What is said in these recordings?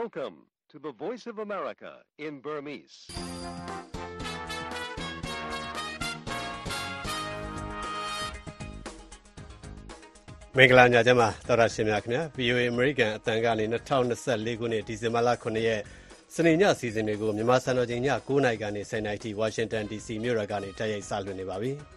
Welcome to the Voice of America in Burmese. ။မင်္ဂလာညချမ်းပါသောရရှင်များခင်ဗျာ VOA American အတန်ကနေ2024ခုနှစ်ဒီဇင်ဘာလ9ရက်စနေညစီစဉ်တွေကိုမြန်မာစံတော်ချိန်ည9:00နာရီကနေ10:00နာရီထိ Washington DC မြို့တော်ကနေတိုက်ရိုက်စလွှင့်နေပါပြီ။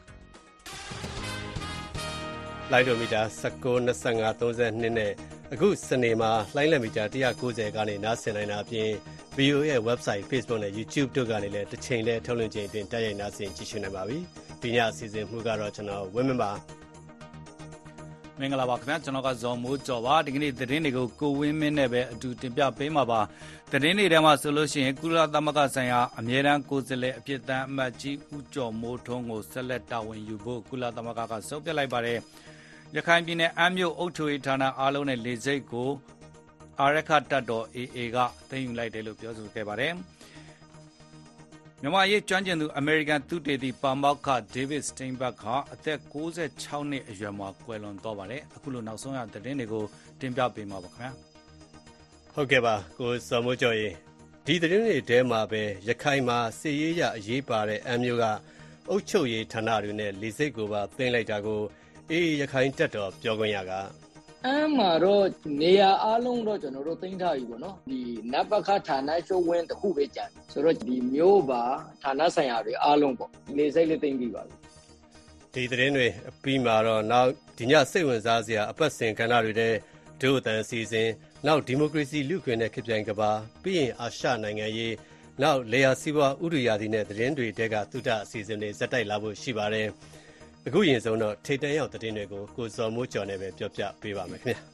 လိုင်းဒိုမီတာ19 25 32နဲ့အခုစနေမှာလိုင်းလက်မီတာ190ကနေနားဆင်နိုင်တာအပြင် VOA ရဲ့ website Facebook နဲ့ YouTube တို့ကနေလည်းတစ်ချိန်လဲထုတ်လွှင့်ချိန်အတွင်းတိုက်ရိုက်နားဆင်ကြည့်ရှုနိုင်ပါပြီ။ဒီညအစီအစဉ်မှုကတော့ကျွန်တော်ဝင်းမင်းပါမင်္ဂလာပါခင်ဗျာကျွန်တော်ကဇော်မိုးကျော်ပါဒီကနေ့သတင်းတွေကိုကိုဝင်းမင်းနဲ့ပဲအတူတင်ပြပေးမှာပါသတင်းတွေထဲမှာဆိုလို့ရှိရင်ကုလသမဂ္ဂဆိုင်ရာအမြဲတမ်းကိုယ်စားလှယ်အဖြစ်အအမတ်ကြီးဦးကျော်မိုးထွန်းကိုဆက်လက်တာဝန်ယူဖို့ကုလသမဂ္ဂကဆုံးဖြတ်လိုက်ပါတယ်ရခိုင်ပြည်နယ်အမ်းမြို့အုပ်ချုပ်ရေးဌာနအားလုံးနဲ့လေဆိပ်ကိုအာရခတပ်တော် AA ကသိမ်းယူလိုက်တယ်လို့ပြောဆိုခဲ့ပါတယ်မြန်မာရေးကျွမ်းကျင်သူအမေရိကန်သုတေသီပါမောက္ခဒေးဗစ်စတိန်ဘတ်ကအသက်66နှစ်အရွယ်မှာကွယ်လွန်သွားပါတယ်အခုလိုနောက်ဆုံးရသတင်းတွေကိုတင်ပြပေးမှာပါခင်ဗျာဟုတ်ကဲ့ပါကိုစော်မိုးကျော်ရေဒီသတင်းတွေထဲမှာပဲရခိုင်မှာစစ်ရေးရအရေးပါတဲ့အမ်းမျိုးကအုပ်ချုပ်ရေးဌာနတွေနဲ့လေဆိပ်ကိုပါသိမ်းလိုက်တာကိုအေးရခိုင်တက်တော်ပြောခွင့်ရကအမ်းမှာတော့နေရာအားလုံးတော့ကျွန်တော်တို့သိမ်းထားပြီပေါ့နော်ဒီနပခဌာနချုပ်ဝင်းတစ်ခုပဲကျန်ဆိုတော့ဒီမျိုးပါဌာနဆိုင်ရာတွေအားလုံးပေါ့လေဆိပ်လေးသိမ်းပြီးပါပြီဒီသတင်းတွေအပြီးမှာတော့နောက်ဒီညစိတ်ဝင်စားစရာအပတ်စဉ်ကဏ္ဍတွေတဲ့ဒုအတန်အစီအစဉ်နောက်ဒီမိုကရေစီလူ့ခွင့်နဲ့ခေတ်ပြိုင်ကဘာပြီးရင်အာရှနိုင်ငံရေးနောက်လေယာစီးပွားဥရိယာဒီနဲ့သတင်းတွေတဲကသုတအစီအစဉ်တွေဇက်တိုက်လာဖို့ရှိပါတယ်အခုရင်ဆုံးတော့ထိတ်တန့်ရောက်သတင်းတွေကိုကိုစော်မိုးကျော်နဲ့ပဲပြောပြပေးပါမယ်ခင်ဗျာ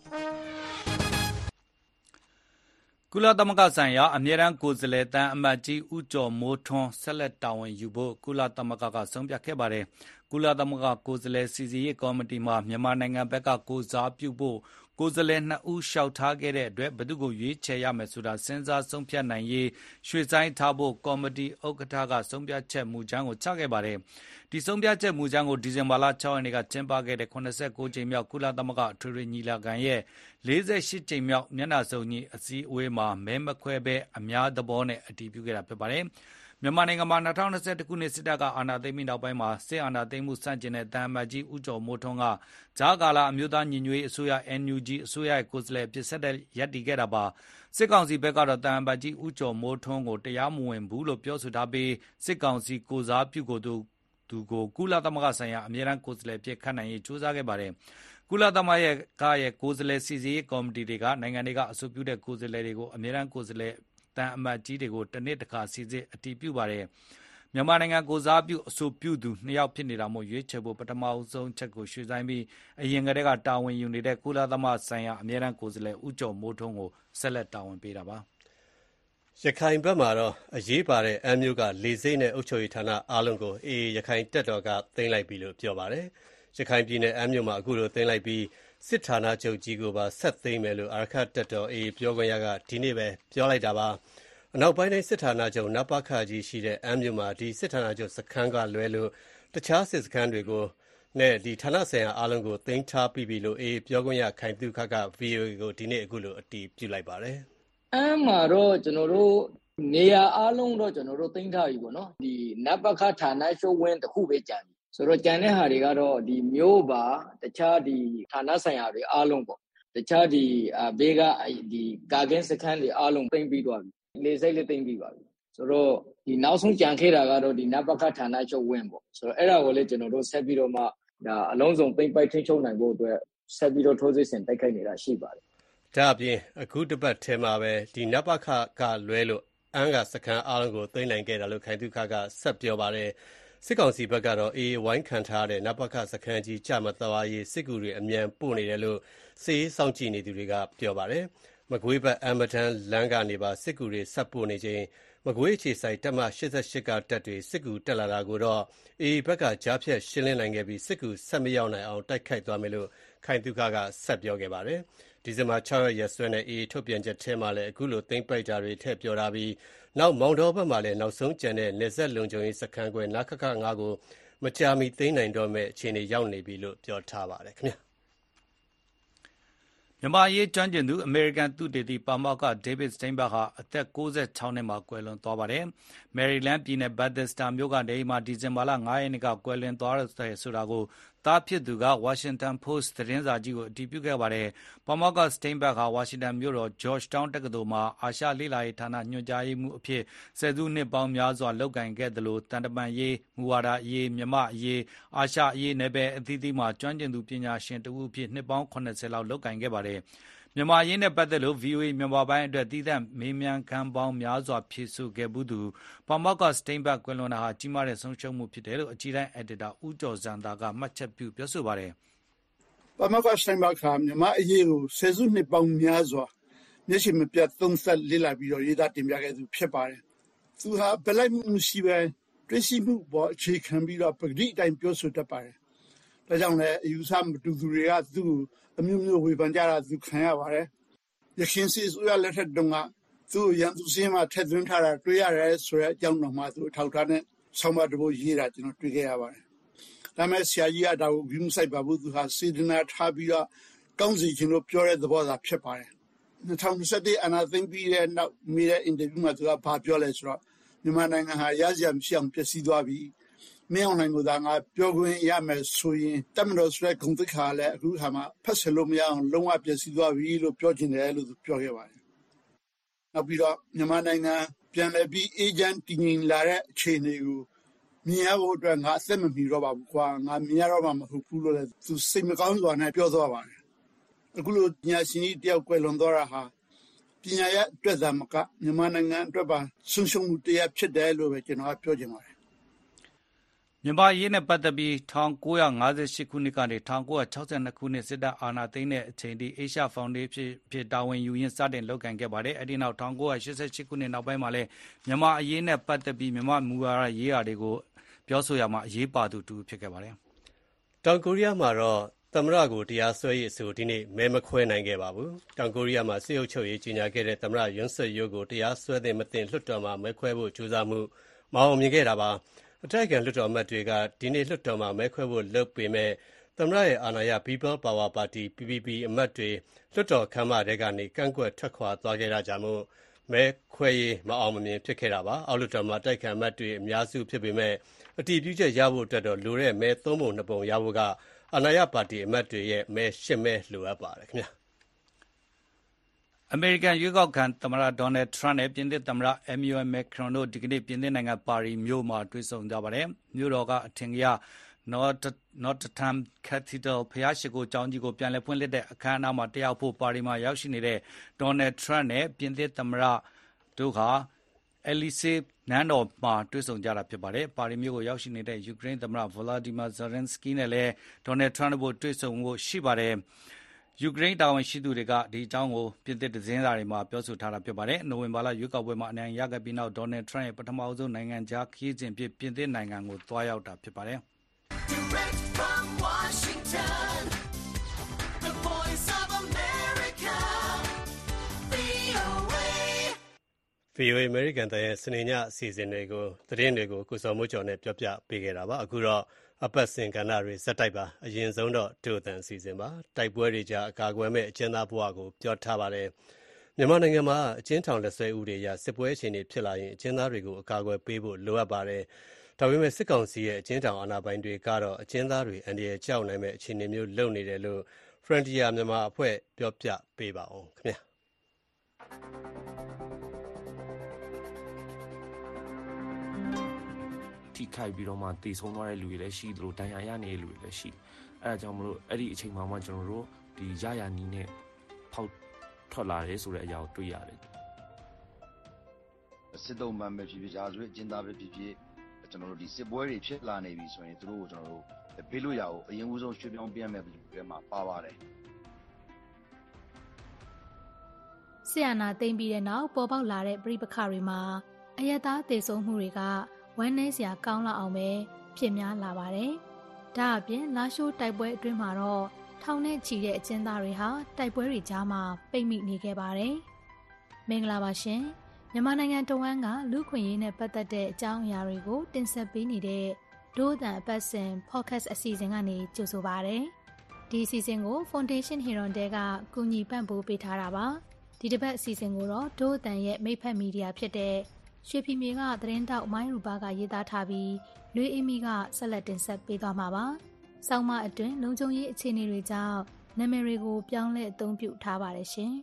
ကုလသမဂ္ဂဆိုင်ရာအမြဲတမ်းကိုယ်စားလှယ်အမတ်ကြီးဦးကျော်မိုးထွန်းဆက်လက်တာဝန်ယူဖို့ကုလသမဂ္ဂကဆုံးဖြတ်ခဲ့ပါတယ်ကုလသမဂ္ဂကိုယ်စားလှယ်စီစစ်ရေးကော်မတီမှမြန်မာနိုင်ငံဘက်ကကိုယ်စားပြုဖို့ကိုယ်စားလှယ်2ဦးလျှောက်ထားခဲ့တဲ့အတွက်ဘယ်သူကိုရွေးချယ်ရမယ်ဆိုတာစဉ်းစားဆုံးဖြတ်နိုင်ရေးရွှေ့ဆိုင်းထားဖို့ကော်မတီဥက္ကဋ္ဌကဆုံးဖြတ်ချက်မူကြမ်းကိုချခဲ့ပါတယ်ဒီဆုံးဖြတ်ချက်မူကြမ်းကိုဒီဇင်ဘာလ6ရက်နေ့ကကျင်းပခဲ့တဲ့89ကြိမ်မြောက်ကုလသမဂ္ဂအထွေထွေညီလာခံရဲ့48ကြိမ်မြောက်မျက်နှာစုံညီအစည်းအဝေးမှာမဲမခွဲဘဲအများသဘောနဲ့အတည်ပြုခဲ့တာဖြစ်ပါတယ်မြန်မာနိုင်ငံမှာ2021ခုနှစ်စစ်တပ်ကအာဏာသိမ်းပြီးနောက်ပိုင်းမှာစစ်အာဏာသိမ်းမှုစတင်တဲ့တန်အမတ်ကြီးဦးကျော်မိုးထွန်းကဂျာကာလာအမျိုးသားညီညွတ်ရေးအစိုးရ NUG အစိုးရရဲ့ကိုယ်စားလှယ်အဖြစ်ဆက်လက်ရပ်တည်ခဲ့တာပါစစ်ကောင်စီဘက်ကတော့တန်အမတ်ကြီးဦးကျော်မိုးထွန်းကိုတရားမဝင်ဘူးလို့ပြောဆိုထားပြီးစစ်ကောင်စီကိုစားပြုကိုသူကိုကုလသမဂ္ဂဆိုင်ရာအမြဲတမ်းကိုယ်စားလှယ်အဖြစ်ခန့်နိုင်ရေးကြိုးစားခဲ့ပါတယ်ကုလသမဂ္ဂရဲ့ကိုယ်စားလှယ်စီစစ်ရေးကော်မတီတွေကနိုင်ငံတွေကအဆိုပြုတဲ့ကိုယ်စားလှယ်တွေကိုအမြဲတမ်းကိုယ်စားလှယ်တန်အမတ်ကြီးတွေကိုတစ်နှစ်တစ်ခါစီစစ်အတည်ပြုပါတယ်မြန်မာနိုင်ငံကိုစားပြုအဆိုပြုသူ2ယောက်ဖြစ်နေတာမို့ရွေးချယ်ဖို့ပထမဆုံးချက်ကိုရွှေ့ဆိုင်းပြီးအရင်ကတည်းကတာဝန်ယူနေတဲ့ကုလသမဂ္ဂဆိုင်ရာအမြဲတမ်းကိုယ်စားလှယ်ဦးကျော်မိုးထွန်းကိုဆက်လက်တာဝန်ပေးတာပါရခိုင်ဘက်မှာတော့အရေးပါတဲ့အမ်းမျိုးကလေဆိပ်နဲ့အုပ်ချုပ်ရေးဌာနအားလုံးကိုအေးရခိုင်တက်တော်ကသိမ်းလိုက်ပြီလို့ပြောပါတယ်ရခိုင်ပြည်နယ်အမ်းမျိုးမှာအခုလိုသိမ်းလိုက်ပြီးစစ်ဌာနချုပ်ကြီးကိုပါဆက်သိမ်းမယ်လို့အာရခတက်တော်အေးပြောခွင့်ရကဒီနေ့ပဲပြောလိုက်တာပါအနောက်ပိုင်းတိုင်းစစ်ဌာနချုပ်နပခကြီးရှိတဲ့အမ်းမြို့မှာဒီစစ်ဌာနချုပ်စခန်းကလွဲလို့တခြားစစ်စခန်းတွေကိုနဲ့ဒီဌာနဆိုင်ရာအားလုံးကိုသိမ်းထားပြီးပြီလို့အေးပြောခွင့်ရခိုင်သူခက VOA ကိုဒီနေ့အခုလိုအတည်ပြုလိုက်ပါတယ်အမ်းမှာတော့ကျွန်တော်တို့နေရာအားလုံးတော့ကျွန်တော်တို့သိမ်းထားပြီပေါ့နော်ဒီနပခဌာနချုပ်ဝင်းတစ်ခုပဲကျန်ဆိုတော့ကျန်တဲ့ဟာတွေကတော့ဒီမျိုးပါတခြားဒီဌာနဆိုင်ရာတွေအားလုံးပေါ့တခြားဒီဘေးကဒီကာကင်းစခန်းတွေအားလုံးသိမ်းပြီးသွားပြီလေဆိပ်လေးသိမ်းပြီးပါပြီဆိုတော့ဒီနောက်ဆုံးကြံခဲ့တာကတော့ဒီနပခဌာနချုပ်ဝင်းပေါ့ဆိုတော့အဲ့ဒါကိုလည်းကျွန်တော်တို့ဆက်ပြီးတော့မှဒါအလုံးစုံသိမ်းပိုက်ထိန်းချုပ်နိုင်ဖို့အတွက်ဆက်ပြီးတော့ထိုးစစ်ဆင်တိုက်ခိုက်နေတာရှိပါတယ်ဒါအပြင်အခုတစ်ပတ်ထဲမှာပဲဒီနပခကလွဲလို့အန်းကစခန်းအားလုံးကိုသိမ်းနိုင်ခဲ့တာလို့ခိုင်သူခကဆက်ပြောပါတယ်စစ်ကောင်စီဘက်ကတော့အေးဝိုင်းခံထားတဲ့နပခစခန်းကြီးကြမသွားရေးစစ်ကူတွေအမြန်ပို့နေတယ်လို့စစ်ရေးစောင့်ကြည့်နေသူတွေကပြောပါတယ်မကွေးဘက်အမတန်လမ်းကနေပါစစ်ကူတွေဆက်ပို့နေချိန်မကွေးအခြေဆိုင်တပ်မ88ကတပ်တွေစစ်ကူတက်လာတာကိုတော့အေးဘက်ကကြားဖြတ်ရှင်းလင်းနိုင်ခဲ့ပြီးစစ်ကူဆက်မရောက်နိုင်အောင်တိုက်ခိုက်သွားမယ်လို့ခိုင်သူခကဆက်ပြောခဲ့ပါတယ်ဒီဇင်ဘာ6ရက်ရက်စွဲနဲ့အေးထုတ်ပြန်ချက်ထဲမှာလည်းအခုလိုသိမ်းပိုက်တာတွေထည့်ပြောထားပြီးနောက်မောင်တော်ဘက်မှာလည်းနောက်ဆုံးကျန်တဲ့နေဆက်လုံခြုံရေးစခန်းကွယ်နခခ9ကိုမကြာမီသိမ်းနိုင်တော့မဲ့အခြေအနေရောက်နေပြီလို့ပြောထားပါတယ်ခင်ဗျာမြန်မာရေးကျွမ်းကျင်သူအမေရိကန်သုတေသီပါမောက္ခ David Steinberg ဟာအသက်96နှစ်မှာကွယ်လွန်သွားပါတယ်။ မယ်ရီလန်းပြည်နယ် Bethesda မြို့ကနေအိမ်မှာဒီဇင်ဘာလ 5 ရက်နေ့ကကွယ်လွန်သွားတယ်ဆိုတာကိုသားဖြစ်သူက Washington Post သတင်းစာကြီးကိုအတည်ပြုခဲ့ပါတယ်။ ပါမောက္ခ Steinberg ဟာဝါရှင်တန်မြို့တော် Georgetown တက္ကသိုလ်မှာအာရှလေ့လာရေးဌာနညွှန်ကြားရေးမှူးအဖြစ်ဆယ်စုနှစ်ပေါင်းများစွာလုပ်ကိုင်ခဲ့သလိုသံတမန်ရေး၊မူဝါဒရေး၊မြန်မာ့အရေး၊အာရှအရေးနယ်ပယ်အသီးသီးမှာကျွမ်းကျင်သူပညာရှင်တဦးအဖြစ်နှစ်ပေါင်း 70 လောက်လုပ်ကိုင်ခဲ့ပါတယ်။ မြန်မာအရေးနဲ့ပတ်သက်လို့ VOA မြန်မာပိုင်းအတွက်သီးသန့်မေးမြန်းခန်းပေါင်းများစွာဖြေဆိုခဲ့ဘူးသူပါမောက္ခ Steinberg ကွယ်လွန်တာဟာကြီးမားတဲ့ဆုံးရှုံးမှုဖြစ်တယ်လို့အကြီးတန်းအယ်ဒီတာဦးကျော်ဇံသာကမှတ်ချက်ပြုပြောဆိုပါတယ်။ပါမောက္ခ Steinberg ဟာမြန်မာအရေးကိုဆယ်စုနှစ်ပေါင်းများစွာမျက်ခြေမပြတ်သုံးသပ်လေ့လာပြီးတော့ရေးသားတင်ပြခဲ့သူဖြစ်ပါတယ်။သူဟာဘယ်လိုက်မှုရှိပဲတွေ့ရှိမှုပေါ်အခြေခံပြီးတော့ပဂတိအတိုင်းပြောဆိုတတ်ပါတယ်။ဒါကြောင့်လည်းအယူဆမတူသူတွေကသူ့ကိုအမျိုးမျိုးဝေဖန်ကြတာသူခံရပါတယ်။ရခိုင်စစ်အစိုးရလက်ထက်တုန်းကသူ့ရန်သူစည်းမှာထည့်သွင်းထားတာတွေ့ရတယ်ဆိုတဲ့အကြောင်းတော်မှာသူအထောက်ထားနဲ့ဆောင်းပါးတစ်ပုဒ်ရေးတာကျွန်တော်တွေ့ခဲ့ရပါတယ်။ဒါမဲ့ဆရာကြီးကဒါကိုဂရုမစိုက်ပါဘူးသူဟာစေတနာထားပြီးတော့ကောင်းစီခြင်းလို့ပြောတဲ့သဘောသာဖြစ်ပါတယ်။2021အာဏာသိမ်းပြီးတဲ့နောက်မိတဲ့အင်တာဗျူးမှာသူကဘာပြောလဲဆိုတော့မြန်မာနိုင်ငံဟာရစရာမရှိအောင်ပျက်စီးသွားပြီ။မင်းအောင်လှိုင်ကသာငါပြောခွင့်ရမယ်ဆိုရင်တမတော်ဆိုတဲ့ဂုဏ်သိက္ခာလည်းအခုခါမှာဖတ်ဆယ်လို့မရအောင်လုံးဝပျက်စီးသွားပြီလို့ပြောချင်တယ်လို့သူပြောခဲ့ပါတယ်။နောက်ပြီးတော့မြန်မာနိုင်ငံပြန်လည်ပြီးအေဂျင့်တည်ငြိမ်လာတဲ့အခြေအနေကိုမြင်ရဖို့အတွက်ငါအသက်မမီတော့ပါဘူးကွာငါမြင်ရတော့မှမဟုတ်ဘူးလို့လည်းသူစိတ်မကောင်းစွာနဲ့ပြောသွားပါတယ်။အခုလိုပညာရှင်ကြီးတယောက်ကွယ်လွန်သွားတာဟာပညာရဲ့အတွက်သာမကမြန်မာနိုင်ငံအတွက်ပါဆုံးရှုံးမှုတရားဖြစ်တယ်လို့ပဲကျွန်တော်ပြောချင်ပါတယ်မြန်မာရေးနဲ့ပတ်သက်ပြီး1958ခုနှစ်ကနေ1962ခုနှစ်စစ်တပ်အာဏာသိမ်းတဲ့အချိန်ထိ Asia Foundation ဖြစ်တာဝန်ယူရင်းစတင်လုပ်ကိုင်ခဲ့ပါတယ်။အဲဒီနောက်1988ခုနှစ်နောက်ပိုင်းမှာလည်းမြန်မာအရေးနဲ့ပတ်သက်ပြီးမြန်မာမူဝါဒရေးရာတွေကိုပြောဆိုရမှာအရေးပါသူတူဖြစ်ခဲ့ပါတယ်။တောင်ကိုရီးယားမှာတော့သမ္မတကိုတရားစွဲရေးအဆိုဒီနေ့မဲမခွဲနိုင်ခဲ့ပါဘူး။တောင်ကိုရီးယားမှာစစ်အုပ်ချုပ်ရေးကြီးညာခဲ့တဲ့သမ္မတယွန်းဆွတ်ယိုးကိုတရားစွဲသင့်မသင့်လွှတ်တော်မှာမဲခွဲဖို့ကြိုးစားမှုမအောင်မြင်ခဲ့တာပါ။အတိုက်အခံလွှတ်တော်အမတ်တွေကဒီနေ့လွှတ်တော်မှာမဲခွဲဖို့လုပ်ပေမဲ့သမ္မတရဲ့အာဏာရ People Power Party PPP အမတ်တွေလွှတ်တော်ခန်းမထဲကနေကန့်ကွက်ထွက်ခွာသွားခဲ့တာကြောင့်မဲခွဲရေးမအောင်မမြင်ဖြစ်ခဲ့တာပါ။အောက်လွှတ်တော်မှာအတိုက်အခံအမတ်တွေအများစုဖြစ်ပေမဲ့အတည်ပြုချက်ရဖို့အတွက်တော့လိုတဲ့မဲ3ပုံ2ပုံရဖို့ကအာဏာရပါတီအမတ်တွေရဲ့မဲ8မဲလိုအပ်ပါတယ်ခင်ဗျာ။အမေရိကန်ရွေးကောက်ခံသမ္မတဒေါ်နယ်ထရန့်နဲ့ပြင်သစ်သမ္မတEmmanuel Macronတို့ဒီကနေ့ပြင်သစ်နိုင်ငံပါရီမြို့မှာတွေ့ဆုံကြပါတယ်။မြို့တော်ကအထင်ကရNotre Dame Cathedral ဘုရားရှိခိုးကျောင်းကြီးကိုပြန်လည်ဖွင့်လှစ်တဲ့အခမ်းအနားမှာတက်ရောက်ဖို့ပါရီမှာရောက်ရှိနေတဲ့ဒေါ်နယ်ထရန့်နဲ့ပြင်သစ်သမ္မတတို့ဟာElysee နန်းတော်မှာတွေ့ဆုံကြတာဖြစ်ပါတယ်။ပါရီမြို့ကိုရောက်ရှိနေတဲ့ယူကရိန်းသမ္မတ Volodymyr Zelenskyy နဲ့လည်းဒေါ်နယ်ထရန့်တို့တွေ့ဆုံဖို့ရှိပါတယ်။ယူကရိန်းတာဝန်ရှိသူတွေကဒီအကြောင်းကိုပြင်သစ်သတင်းစာတွေမှာပြောဆိုထားတာဖြစ်ပါတယ်။နိုဝင်ဘာလရွေးကောက်ပွဲမှာအနိုင်ရခဲ့ပြီးနောက်ဒေါ်နယ်ထရန့်ရဲ့ပထမဆုံးနိုင်ငံခြားခရီးစဉ်ဖြစ်ပြင်သစ်နိုင်ငံကိုသွားရောက်တာဖြစ်ပါတယ်။ Direct from Washington, the voice of America, VOA American ရဲ့စနေညအစီအစဉ်တွေကိုသတင်းတွေကိုကိုစောမိုးကျော်နဲ့ပြောပြပေးခဲ့တာပါ။အခုတော့အပတ်စဉ်ကဏ္ဍတွေဇက်တိုက်ပါအရင်ဆုံးတော့ဒုအသံအစီအစဉ်ပါတိုက်ပွဲတွေကြားအကာအကွယ်မဲ့အကျဉ်းသားဘဝကိုပြောထားပါတယ်မြန်မာနိုင်ငံမှာအကျဉ်းထောင်လက်ဆွဲဥပဒေအရစစ်ပွဲအခြေအနေဖြစ်လာရင်အကျဉ်းသားတွေကိုအကာအကွယ်ပေးဖို့လိုအပ်ပါတယ်ဒါပေမဲ့စစ်ကောင်စီရဲ့အကျဉ်းထောင်အာဏာပိုင်တွေကတော့အကျဉ်းသားတွေအန္တရာယ်ကြောက်နိုင်မဲ့အခြေအနေမျိုးလုပ်နေတယ်လို့ Frontier မြန်မာအဖွဲ့ပြောပြပေးပါအောင်ခင်ဗျာထိခိုက်ပြီးတော့မှတည်ဆုံးသွားတဲ့လူတွေလည်းရှိသလိုဒဏ်ရာရနေတဲ့လူတွေလည်းရှိအဲဒါကြောင့်မလို့အဲ့ဒီအချိန်မှာမှကျွန်တော်တို့ဒီရရနီးနဲ့ဖောက်ထွက်လာတယ်ဆိုတဲ့အရာကိုတွေ့ရတယ်စစ်တုံးမှန်ပဲဖြစ်ဖြစ်ရာဇဝတ်အကျဉ်းသားပဲဖြစ်ဖြစ်ကျွန်တော်တို့ဒီစစ်ပွဲတွေဖြစ်လာနေပြီဆိုရင်တို့ကိုကျွန်တော်တို့ဘေးလို့ရအောင်အရင်ဦးဆုံးရွှေ့ပြောင်းပြန်မဲ့လူတွေမှာပါပါတယ်ဆီယနာသိမ့်ပြီးတဲ့နောက်ပေါ်ပေါက်လာတဲ့ပြိပခါတွေမှာအယက်သားတည်ဆုံမှုတွေကဝမ်းနည်းစရာကောင်းလောက်အောင်ပဲဖြစ်များလာပါတယ်။ဒါအပြင်လာရှိုးတိုက်ပွဲအတွင်းမှာတော့ထောင်နဲ့ချီတဲ့အကျဉ်းသားတွေဟာတိုက်ပွဲတွေကြားမှာပိတ်မိနေခဲ့ပါတယ်။မင်္ဂလာပါရှင်။မြန်မာနိုင်ငံတဝန်းကလူခွင့်ရေးနဲ့ပတ်သက်တဲ့အကြောင်းအရာတွေကိုတင်ဆက်ပေးနေတဲ့ဒို့အသံအပတ်စဉ် podcast အစီအစဉ်ကနေကြိုဆိုပါရစေ။ဒီအစီအစဉ်ကို Foundation Heron တဲကကူညီပံ့ပိုးပေးထားတာပါဒီတစ်ပတ်အစီအစဉ်ကိုတော့ဒို့အတန်ရဲ့မိတ်ဖက်မီဒီယာဖြစ်တဲ့ရွှေဖီမြေကသတင်းတောက်မိုင်းရူပါကရေးသားထားပြီးလွေးအေးမီကဆက်လက်တင်ဆက်ပေးသွားမှာပါဆောင်းမအတွင်းလုံခြုံရေးအခြေအနေတွေကြောင့်နာမည်တွေကိုပြောင်းလဲအသုံးပြုထားပါတယ်ရှင်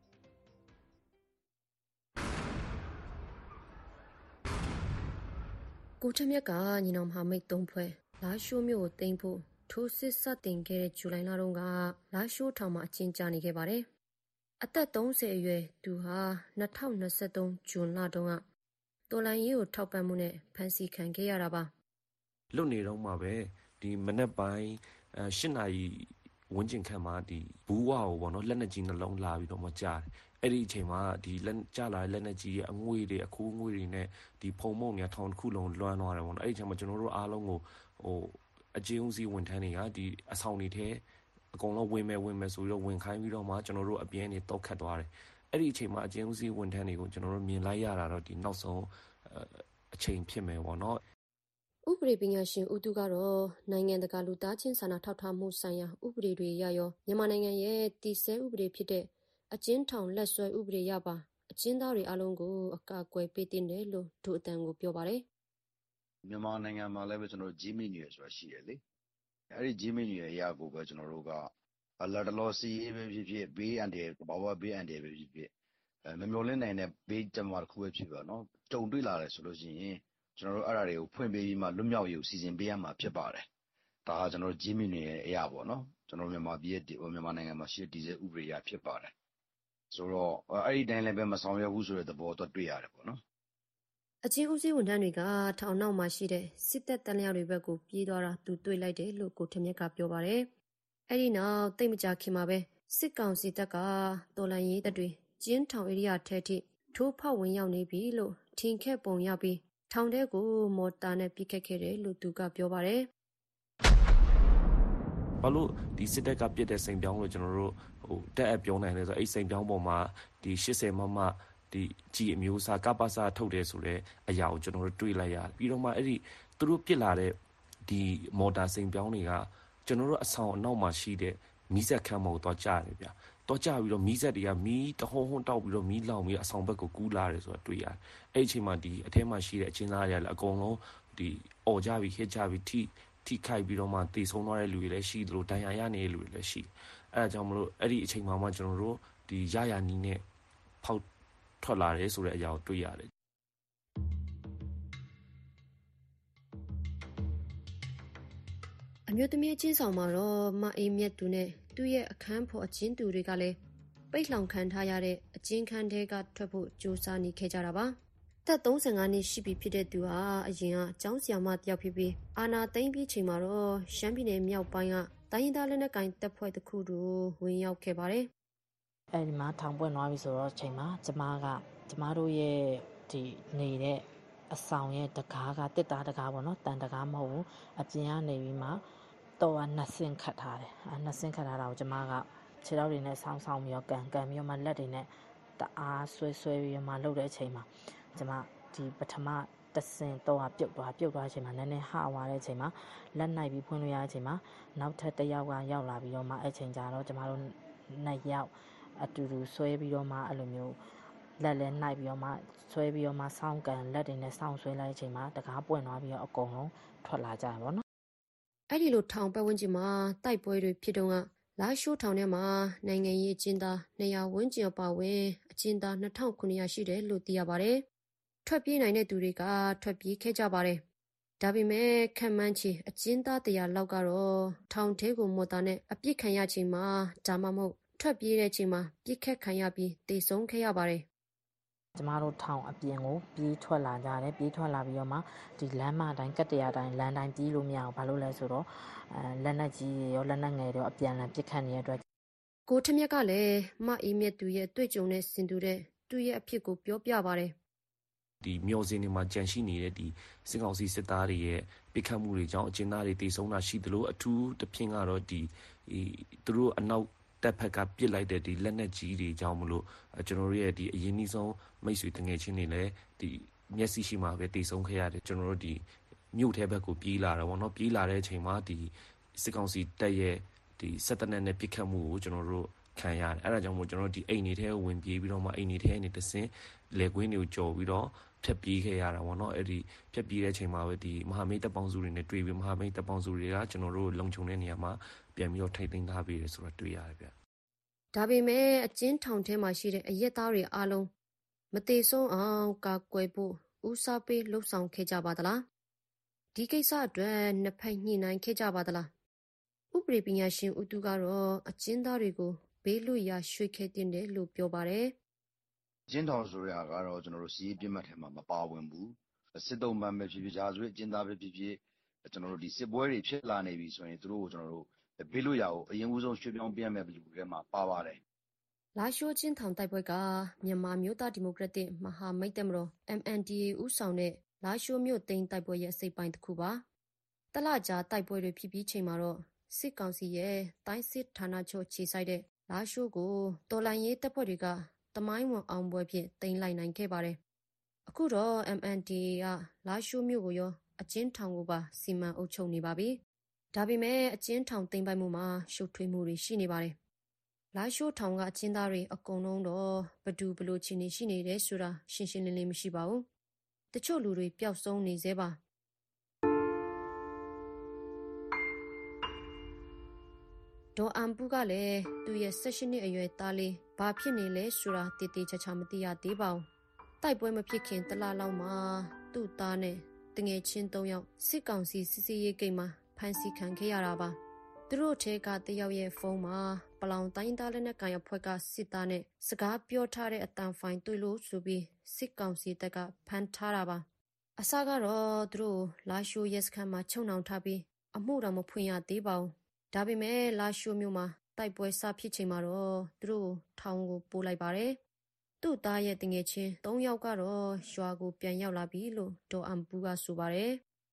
ကိုထမြက်ကညီနောင်မဟာမိတ်၃ဖွဲ့လာရှိုးမြို့ကိုသိမ်းဖို့ထိုးစစ်စတင်ခဲ့တဲ့ဇူလိုင်လတုန်းကလာရှိုးထောင်မှာအကျဉ်းချနေခဲ့ပါတယ်အသက်30အရွယ်သူဟာ2023ဇွန်လတုန်းကတော်လိုင်းရေးကိုထောက်ပံ့မှုနဲ့ဖမ်းဆီးခံခဲ့ရတာပါလွတ်နေတော့မှပဲဒီမနေ့ပိုင်း8နာရီဝန်းကျင်ခန့်မှာဒီဘူးဝါကိုပေါ့နော်လက်နက်ကြီးနှလုံးလာပြီးတော့မှကြားတယ်အဲ့ဒီအချိန်မှာဒီလက်ကြားလာတဲ့လက်နက်ကြီးရဲ့အငွေတွေအခိုးငွေတွေနဲ့ဒီဖုံမုံညာထောင်တစ်ခုလုံးလွှမ်းသွားတယ်ပေါ့နော်အဲ့ဒီအချိန်မှာကျွန်တော်တို့အားလုံးကိုအကျဉ်းဦးစီးဝန်ထမ်းတွေကဒီအဆောင်တွေထဲအကုန်လုံးဝင်မယ်ဆိုပြီးတော့ဝင်ခိုင်းပြီးတော့မှကျွန်တော်တို့အပြင်းတွေတောက်ခတ်သွားတယ်အဲ့ဒီအချိန်မှာအကျဉ်းဦးစီးဝန်ထမ်းတွေကိုကျွန်တော်တို့မြင်လိုက်ရတာတော့ဒီနောက်ဆုံးအချိန်ဖြစ်မယ်ပေါ့နော်ဥပဒေပညာရှင်ဦးသူကတော့နိုင်ငံတကာလူသားချင်းစာနာထောက်ထားမှုဆိုင်ရာဥပဒေတွေရရောမြန်မာနိုင်ငံရဲ့တည်ဆဲဥပဒေဖြစ်တဲ့အကျဉ်းထောင်လက်ဆွဲဥပဒေရပါအကျဉ်းသားတွေအလုံးကိုအကာအကွယ်ပေးတင်တယ်လို့ဒုအတန်ကိုပြောပါတယ်မြန်မာနိုင်ငံမှာလည်းပဲကျွန်တော်တို့ဂျီမီနွေဆိုတာရှိတယ်လေအဲ့ဒီဂျီမီနွေအရာကိုပဲကျွန်တော်တို့ကအလာတလောစီပဲဖြစ်ဖြစ်ဘေးအန်တယ်ဘာဝဘေးအန်တယ်ပဲဖြစ်ဖြစ်မမျောလင်းနိုင်တဲ့ဘေးကြမ်းမှာတစ်ခုပဲဖြစ်ပါတော့ကြုံတွေ့လာတယ်ဆိုလို့ရှိရင်ကျွန်တော်တို့အဲ့ဒါတွေကိုဖွင့်ပေးပြီးမှလွတ်မြောက်ရေးကိုစီစဉ်ပေးရမှာဖြစ်ပါတယ်ဒါကကျွန်တော်တို့ဂျီမီနွေရဲ့အရာပေါ့နော်ကျွန်တော်မြန်မာပြည်ရဲ့မြန်မာနိုင်ငံမှာရှိတဲ့ဒီဇယ်ဥပဒေအရဖြစ်ပါတယ်ဆိုတော့အဲ့ဒီတိုင်းလည်းပဲမဆောင်ရွက်ဘူးဆိုတဲ့သဘောတော့တွေ့ရတယ်ပေါ့နော်အချင်းဦးစီးဝန်ထမ်းတွေကထောင်နောက်မှာရှိတဲ့စစ်တပ်တန်းလျားတွေဘက်ကိုပြေးသွားတာသူတွေ့လိုက်တယ်လို့ကိုထမြက်ကပြောပါတယ်အဲ့ဒီနောက်တိတ်မကြခင်မှာပဲစစ်ကောင်စီတပ်ကတော်လန်ရေးတပ်တွေကျင်းထောင်ဧရိယာထဲထိထိုးဖောက်ဝင်ရောက်နေပြီလို့ထင်ခဲ့ပုံရပြီးထောင်ထဲကိုမော်တာနဲ့ပြစ်ခတ်ခဲ့တယ်လို့သူကပြောပါတယ်ဘာလို့ဒီစစ်တပ်ကပြစ်တဲ့စိန်ပြောင်းလို့ကျွန်တော်တို့တက်အပ်ပြောနိုင်လဲဆိုအဲ့စိန်ပြောင်းပေါ်မှာဒီ80မမဒီကြီးအမျိုးအစားကပ္ပစာထုတ်တယ်ဆိုတဲ့အရာကိုကျွန်တော်တို့တွေးလိုက်ရတယ်ပြီးတော့မှအဲ့ဒီသူတို့ပြစ်လာတဲ့ဒီမော်တာစိန်ပြောင်းတွေကကျွန်တော်တို့အဆောင်အနောက်မှာရှိတဲ့မီးစက်ခန်းမကိုတော့ကြားတယ်ဗျတော့ကြားပြီးတော့မီးစက်တွေကမီးတဟုံးတောက်ပြီးတော့မီးလောင်ပြီးအဆောင်ဘက်ကိုကူးလာတယ်ဆိုတာတွေ့ရတယ်အဲ့ဒီအချိန်မှာဒီအထဲမှာရှိတဲ့အချင်းသားတွေကလည်းအကုန်လုံးဒီအော်ကြပြီးဟစ်ကြပြီးထိခိုက်ပြီးတော့မှတေဆုံးသွားတဲ့လူတွေလည်းရှိသလိုဒဏ်ရာရနေတဲ့လူတွေလည်းရှိအဲဒါကြောင့်မလို့အဲ့ဒီအချိန်မှာမှကျွန်တော်တို့ဒီရရနီးနဲ့ဖောက်ထွက်လာတယ်ဆိုတဲ့အရာကိုတွေ့ရတယ်အမျိုးသမီးအချင်းဆောင်မှာတော့မအေးမြတ်သူနဲ့သူ့ရဲ့အခန်းဖော်အချင်းသူတွေကလည်းပိတ်လောင်ခံထားရတဲ့အချင်းခန်းထဲကထွက်ဖို့ကြိုးစားနေခဲ့ကြတာပါသက်35နှစ်ရှိပြီဖြစ်တဲ့သူဟာအရင်ကကျောင်းဆရာမတယောက်ဖြစ်ပြီးအာနာသိမ့်ပြီးချိန်မှာတော့ရှမ်းပြည်နယ်မြောက်ပိုင်းကတိုင်းရင်းသားလက်နက်ကိုင်တပ်ဖွဲ့တစ်ခုတို့ဝင်ရောက်ခဲ့ပါတယ်အဲဒီမှာထောင်ပွင့်သွားပြီဆိုတော့ချိန်မှာကျမတို့ရဲ့ဒီနေတဲ့အဆောင်ရဲ့တကားကတစ်သားတကားပေါ့နော်တန်တကားမဟုတ်ဘူးအပြင်ကနေပြီးမှတော့နှစ်ဆင့်ခတ်ထားတယ်နှစ်ဆင့်ခတ်ထားတာကိုကျမကခြေထောက်တွေနဲ့ဆောင်းပြီးတော့ကန်ပြီးတော့မှလက်တွေနဲ့တအားဆွဲပြီးမှလှုပ်တဲ့အချိန်မှာကျမဒီပထမတဆင့်တော့ပြုတ်သွားတဲ့အချိန်မှာနည်းနည်းဟသွားတဲ့အချိန်မှာလက်နိုင်ပြီးဖွင့်လို့ရတဲ့အချိန်မှာနောက်ထပ်တစ်ယောက်ကရောက်လာပြီးတော့မှအဲ့ချိန်ကျတော့ကျမတို့နှစ်ယောက်အတူတူဆွဲပြီးတော့မှအဲ့လိုမျိုးလက်လဲနှိုက်ပြီးတော့မှဆွဲပြီးတော့မှဆောင်းကန်လက်တွေနဲ့ဆောင်းဆွဲလိုက်တဲ့အချိန်မှာတကားပွင့်သွားပြီးတော့အကုန်လုံးထွက်လာကြတယ်ပေါ့နော်အဲ့ဒီလိုထောင်ပတ်ဝန်းကျင်မှာတိုက်ပွဲတွေဖြစ်တော့ကလာရှိုးထောင်ထဲမှာနိုင်ငံရေးအကျဉ်းသား200ဝန်းကျင်ပါဝင်အကျဉ်းသား2900ရှိတယ်လို့သိရပါတယ်ထွက်ပြေးနိုင်တဲ့သူတွေကထွက်ပြေးခဲ့ကြပါတယ်ဒါပေမဲ့ခံမှန်းချေအကျဉ်းသား100လောက်ကတော့ထောင်ထဲကိုမော်တာနဲ့အပြစ်ခံရချိန်မှာဒါမှမဟုတ်ထွက်ပြေးတဲ့ချိန်မှာပြစ်ခတ်ခံရပြီးတေဆုံးခဲ့ရပါတယ်ကျမတို့ထောင်အပြင်ကိုပြေးထွက်လာကြတယ်ပြေးထွက်လာပြီးတော့မှဒီလမ်းမတိုင်းကတ္တရာတိုင်းလမ်းတိုင်းပြေးလို့မရဘူးဘာလို့လဲဆိုတော့လက်နက်ကြီးရောလက်နက်ငယ်ရောအပြန်လန်ပစ်ခတ်နေတဲ့အတွက်ကိုထမြက်ကလည်းမအေးမြတ်သူရဲ့တွေ့ကြုံတဲ့ဆင်တူတဲ့သူ့ရဲ့အဖြစ်ကိုပြောပြပါတယ်ဒီမျိုးစင်းတွေမှာကြန့်ရှိနေတဲ့ဒီစစ်ကောင်စီစစ်သားတွေရဲ့ပိတ်ခတ်မှုတွေကြောင့်အကျဉ်းသားတွေတေဆုံးတာရှိသလိုအထူးတစ်ဖြစ်ကတော့ဒီသူတို့အနောက်တပ်ဖက်ကပစ်လိုက်တဲ့ဒီလက်နက်ကြီးတွေကြောင့်မလို့ကျွန်တော်တို့ရဲ့ဒီအရင်နှီးဆုံးမိတ်ဆွေတငယ်ချင်းတွေလည်းဒီမျက်စိရှိမှပဲတေဆုံးခဲ့ရတယ်ကျွန်တော်တို့ဒီမြို့ထဲဘက်ကိုပြေးလာတာပေါ့နော်ပြေးလာတဲ့အချိန်မှာဒီစစ်ကောင်စီတပ်ရဲ့ဒီစက်တနက်နဲ့ပြစ်ခတ်မှုကိုကျွန်တော်တို့ခံရတယ်အဲ့ဒါကြောင့်မို့ကျွန်တော်တို့ဒီအိမ်နေထဲဝင်ပြေးပြီးတော့မှအိမ်နေထဲနေတစင်းလေကွင်းတွေကိုကြော်ပြီးတော့ဖြတ်ပြေးခဲ့ရတာပေါ့နော်အဲ့ဒီဖြတ်ပြေးတဲ့အချိန်မှာပဲဒီမဟာမိတ်တပ်ပေါင်းစုတွေနဲ့တွေ့ပြီးမဟာမိတ်တပ်ပေါင်းစုတွေကကျွန်တော်တို့လုံခြုံတဲ့နေရာမှာပြန်ပြီးတော့ထိတ်သိမ်းထားပြီးတယ်ဆိုတော့တွေ့ရတယ်ဗျဒါပေမဲ့အကျဉ်းထောင်ထဲမှာရှိတဲ့အရက်သားတွေအားလုံးမသေးဆုံးအောင်ကာကွယ်ဖို့ဦးစားပေးလှုပ်ဆောင်ခဲ့ကြပါသလားဒီကိစ္စအတွက်နှစ်ဖက်ညှိနှိုင်းခဲ့ကြပါသလားဥပဒေပညာရှင်ဦးသူကတော့အကျဉ်းသားတွေကိုဘေးလွတ်ရာရွှေ့ခဲ့တင်တယ်လို့ပြောပါတယ်ကျင်းထောင်ဆိုရကတော့ကျွန်တော်တို့စီးရေးပြတ်မှတ်ထဲမှာမပါဝင်ဘူးစစ်တုံးမှန်ပဲဖြစ်ဖြစ်ကြာဆိုရင်ကျင်းသားပဲဖြစ်ဖြစ်ကျွန်တော်တို့ဒီစစ်ပွဲတွေဖြစ်လာနေပြီဆိုရင်သူတို့ကိုကျွန်တော်တို့ဘေးလွတ်ရာကိုအရင်ဦးဆုံးရွှေ့ပြောင်းပြန်မဲ့လူတွေမှာပါပါတယ်လာရှိုးချင်းထောင်တိုက်ပွဲကမြန်မာမျိုးသားဒီမိုကရက်တစ်မဟာမိတ်တပ်မတော် MNDAA ဦးဆောင်တဲ့လာရှိုးမြို့သိမ်းတိုက်ပွဲရဲ့အစိပ်ပိုင်းတစ်ခုပါတလကြာတိုက်ပွဲတွေဖြစ်ပြီးချိန်မှာတော့စစ်ကောင်စီရဲ့တိုင်းစစ်ဌာနချုပ်ခြေစိုက်တဲ့လာရှိုးကိုတော်လှန်ရေးတပ်ဖွဲ့တွေကတမိုင်းဝန်အောင်ပွဲဖြင့်သိမ်းလိုက်နိုင်ခဲ့ပါတယ်အခုတော့ MNDAA ကလာရှိုးမြို့ကိုရောအကျဉ်းထောင်ကိုပါစီမံအုပ်ချုပ်နေပါပြီဒါပေမဲ့အကျဉ်းထောင်သိမ်းပိုက်မှုမှာရှုပ်ထွေးမှုတွေရှိနေပါတယ်လာရှိုးထောင်ကအကျဉ်းသားတွေအကုန်လုံးတော့ဘယ်လိုခြေနေရှိနေတယ်ဆိုတာရှင်းရှင်းလင်းလင်းမရှိပါဘူးတချို့လူတွေပျောက်ဆုံးနေသေးပါဒေါ်အမ်ပူကလည်းသူ့ရဲ့16နှစ်အရွယ်သားလေးဘာဖြစ်နေလဲဆိုတာတည်တည်ချာချာမသိရသေးပါဘူးတိုက်ပွဲမဖြစ်ခင်တလလောက်မှာသူ့သားနဲ့တငယ်ချင်း3ယောက်စစ်ကောင်စီစစ်စီရေးဂိတ်မှာဖမ်းဆီးခံခဲ့ရတာပါသူတို့ထဲကတယောက်ရဲ့ဖုန်းမှာပလောင်တိုင်းသားလက်နက်ကိုင်အဖွဲ့ကစစ်သားနဲ့စကားပြောထားတဲ့အတန်ဖိုင်တွေ့လို့ဆိုပြီးစစ်ကောင်စီတပ်ကဖမ်းထားတာပါအစကတော့သူတို့လာရှိုးရဲစခန်းမှာချုံနှောင်ထားပြီးအမှုတော်မဖွင့်ရသေးပါဘူးဒါပေမဲ့လာရှိုးမြို့မှာတိုက်ပွဲစဖြစ်ချိန်မှာတော့သူတို့ထောင်ကိုပို့လိုက်ပါတယ်သူ့သားရဲ့တငယ်ချင်း3ယောက်ကတော့ရွာကိုပြန်ရောက်လာပြီလို့ဒေါ်အမ်ပူကဆိုပါတယ်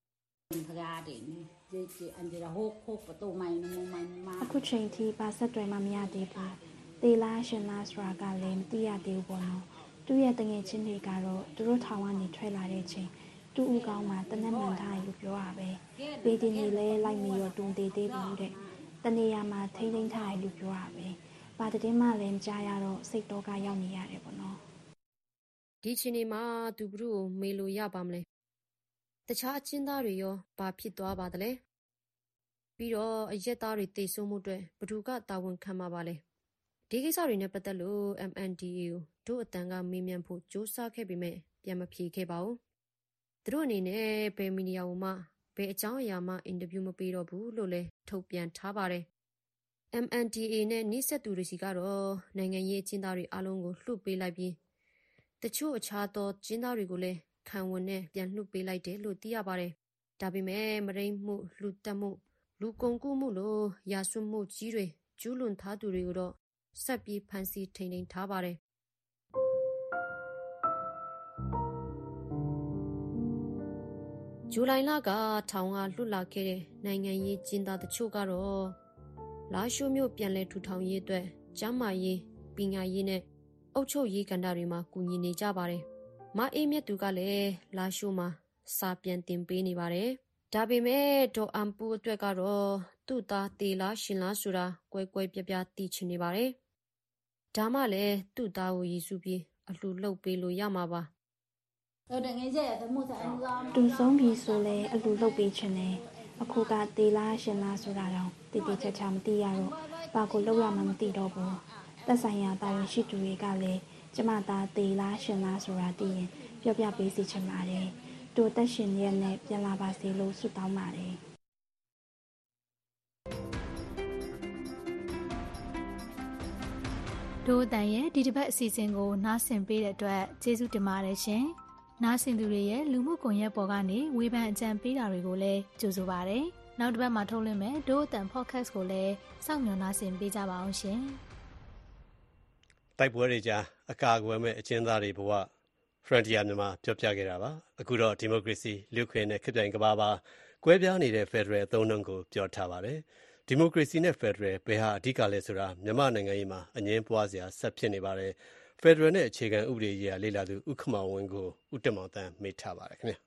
အခုချိန်ထိပါဆက်တွေမှမရသေးဘူးတေလားရှင်လားဆိုတာကလည်းမသိရသေးဘူးပေါ့နော်သူ့ရဲ့တငယ်ချင်းတွေကတော့သူတို့ထောင်ကနေထွက်လာတဲ့ချိန်သူ့ဦးကောင်းမှာတနက်မှန်ထားလို့ပြောရပဲပေတင်ကြီးလဲလိုက်မီရောတုံသေးသေးဘူးတဲ့တနေရာမှာထိမ့်ထိန်ထားလို့ပြောရပဲပါတဲ့မှလည်းမကြားရတော့စိတ်တော့ကရောက်နေရတယ်ပေါ့နော်ဒီချိန်ဒီမှာသူဘုရုကိုမေးလို့ရပါမလဲတခြားအကျဉ်းသားတွေရောဘာဖြစ်သွားပါသလဲပြီးတော့အရက်သားတွေတေဆုံးမှုအတွက်ဘယ်သူကတာဝန်ခံမှာပါလဲဒီကိစ္စတွေနဲ့ပတ်သက်လို့ MNDAA ကိုတို့အတန်ကမေးမြန်းဖို့စ조사ခဲ့ပေမဲ့ပြန်မဖြေခဲ့ပါဘူးသူတို့အနေနဲ့ဘယ်မီဒီယာမှဘယ်အကြောင်းအရာမှအင်တာဗျူးမပေးတော့ဘူးလို့လည်းထုတ်ပြန်ထားပါတယ် MNDAA နဲ့နှိစက်သူတွေစီကတော့နိုင်ငံရေးအကျဉ်းသားတွေအားလုံးကိုလွှတ်ပေးလိုက်ပြီးတချို့အခြားသောကျဉ်းသားတွေကိုလည်းခံဝန်နဲ့ပြန်လွှတ်ပေးလိုက်တယ်လို့သိရပါတယ်ဒါပေမဲ့မရိမ်မှုလူတက်မှုလူကုန်ကူးမှုလိုရာဇဝတ်မှုကြီးတွေကျူးလွန်ထားသူတွေကိုတော့ဆက်ပြီးဖမ်းဆီးထိန်းသိမ်းထားပါတယ်ဇူလိုင်လကထောင်ကလွတ်လာခဲ့တဲ့နိုင်ငံရေးကျင်းသားတချို့ကတော့လာရှိုးမြို့ပြန်လည်ထူထောင်ရေးအတွက်ကျန်းမာရေးပညာရေးနဲ့အုပ်ချုပ်ရေးကဏ္ဍတွေမှာကူညီနေကြပါတယ်မအေးမြတ်သူကလည်းလာရှိုးမှာစာပြန်တင်ပေးနေပါတယ်ဒါပေမဲ့ဒေါ်အမ်ပူအတွက်ကတော့သူ့သားတေလားရှင်လားဆိုတာကွဲကွဲပြားပြားသိချင်နေပါတယ်ဒါမှလည်းသူ့သားကိုရည်စူးပြီးအလှူလုပ်ပေးလို့ရမှာပါတူဆုံးပြီဆိုလဲအလူလုပ်ပေးချင်တယ်အခုကတေလားရှင်လားဆိုတာတော့တည်တည်ချာချာမသိရတော့ဘာကိုလုပ်ရမှမသိတော့ဘူးသက်ဆိုင်ရာတာဝန်ရှိသူတွေကလည်းကျမသားတေလားရှင်လားဆိုတာသိရင်ပြောပြပေးစီချင်ပါတယ်တူသက်ရှင်ရဲ့နဲ့ပြန်လာပါစေလို့ဆုတောင်းပါတယ်ဒို့အတန်ရဲ့ဒီတစ်ပတ်အစီအစဉ်ကိုနားဆင်ပေးတဲ့အတွက်ကျေးဇူးတင်ပါတယ်ရှင်။နားဆင်သူတွေရဲ့လူမှုကွန်ရက်ပေါ်ကနေဝေဖန်အကြံပေးတာတွေကိုလည်းကြိုဆိုပါရစေ။နောက်တစ်ပတ်မှာထုတ်လွှင့်မယ်ဒို့အတန် podcast ကိုလည်းစောင့်မျှော်နားဆင်ပေးကြပါအောင်ရှင်။တိုက်ပွဲတွေကြားအကာအကွယ်မဲ့အကျဉ်းသားတွေဘဝ Frontier မြန်မာပြောပြခဲ့တာပါ။အခုတော့ဒီမိုကရေစီလူ့ခွင့်နဲ့ခေတ်ပြိုင်ကမ္ဘာပါကွဲပြားနေတဲ့ Federal အသုံးအနှုန်းကိုပြောထားပါတယ်။ဒီမိုကရေစီနဲ့ Federal ဘယ်ဟာအဓိကလဲဆိုတာမြန်မာနိုင်ငံရေးမှာအငြင်းပွားစရာဆက်ဖြစ်နေပါတယ်။ Federal နဲ့အခြေခံဥပဒေရေးရာလေ့လာသူဦးခမောင်ဝင်းကိုဦးတက်မောင်တန်းမေးထားပါတယ်ခင်ဗျာ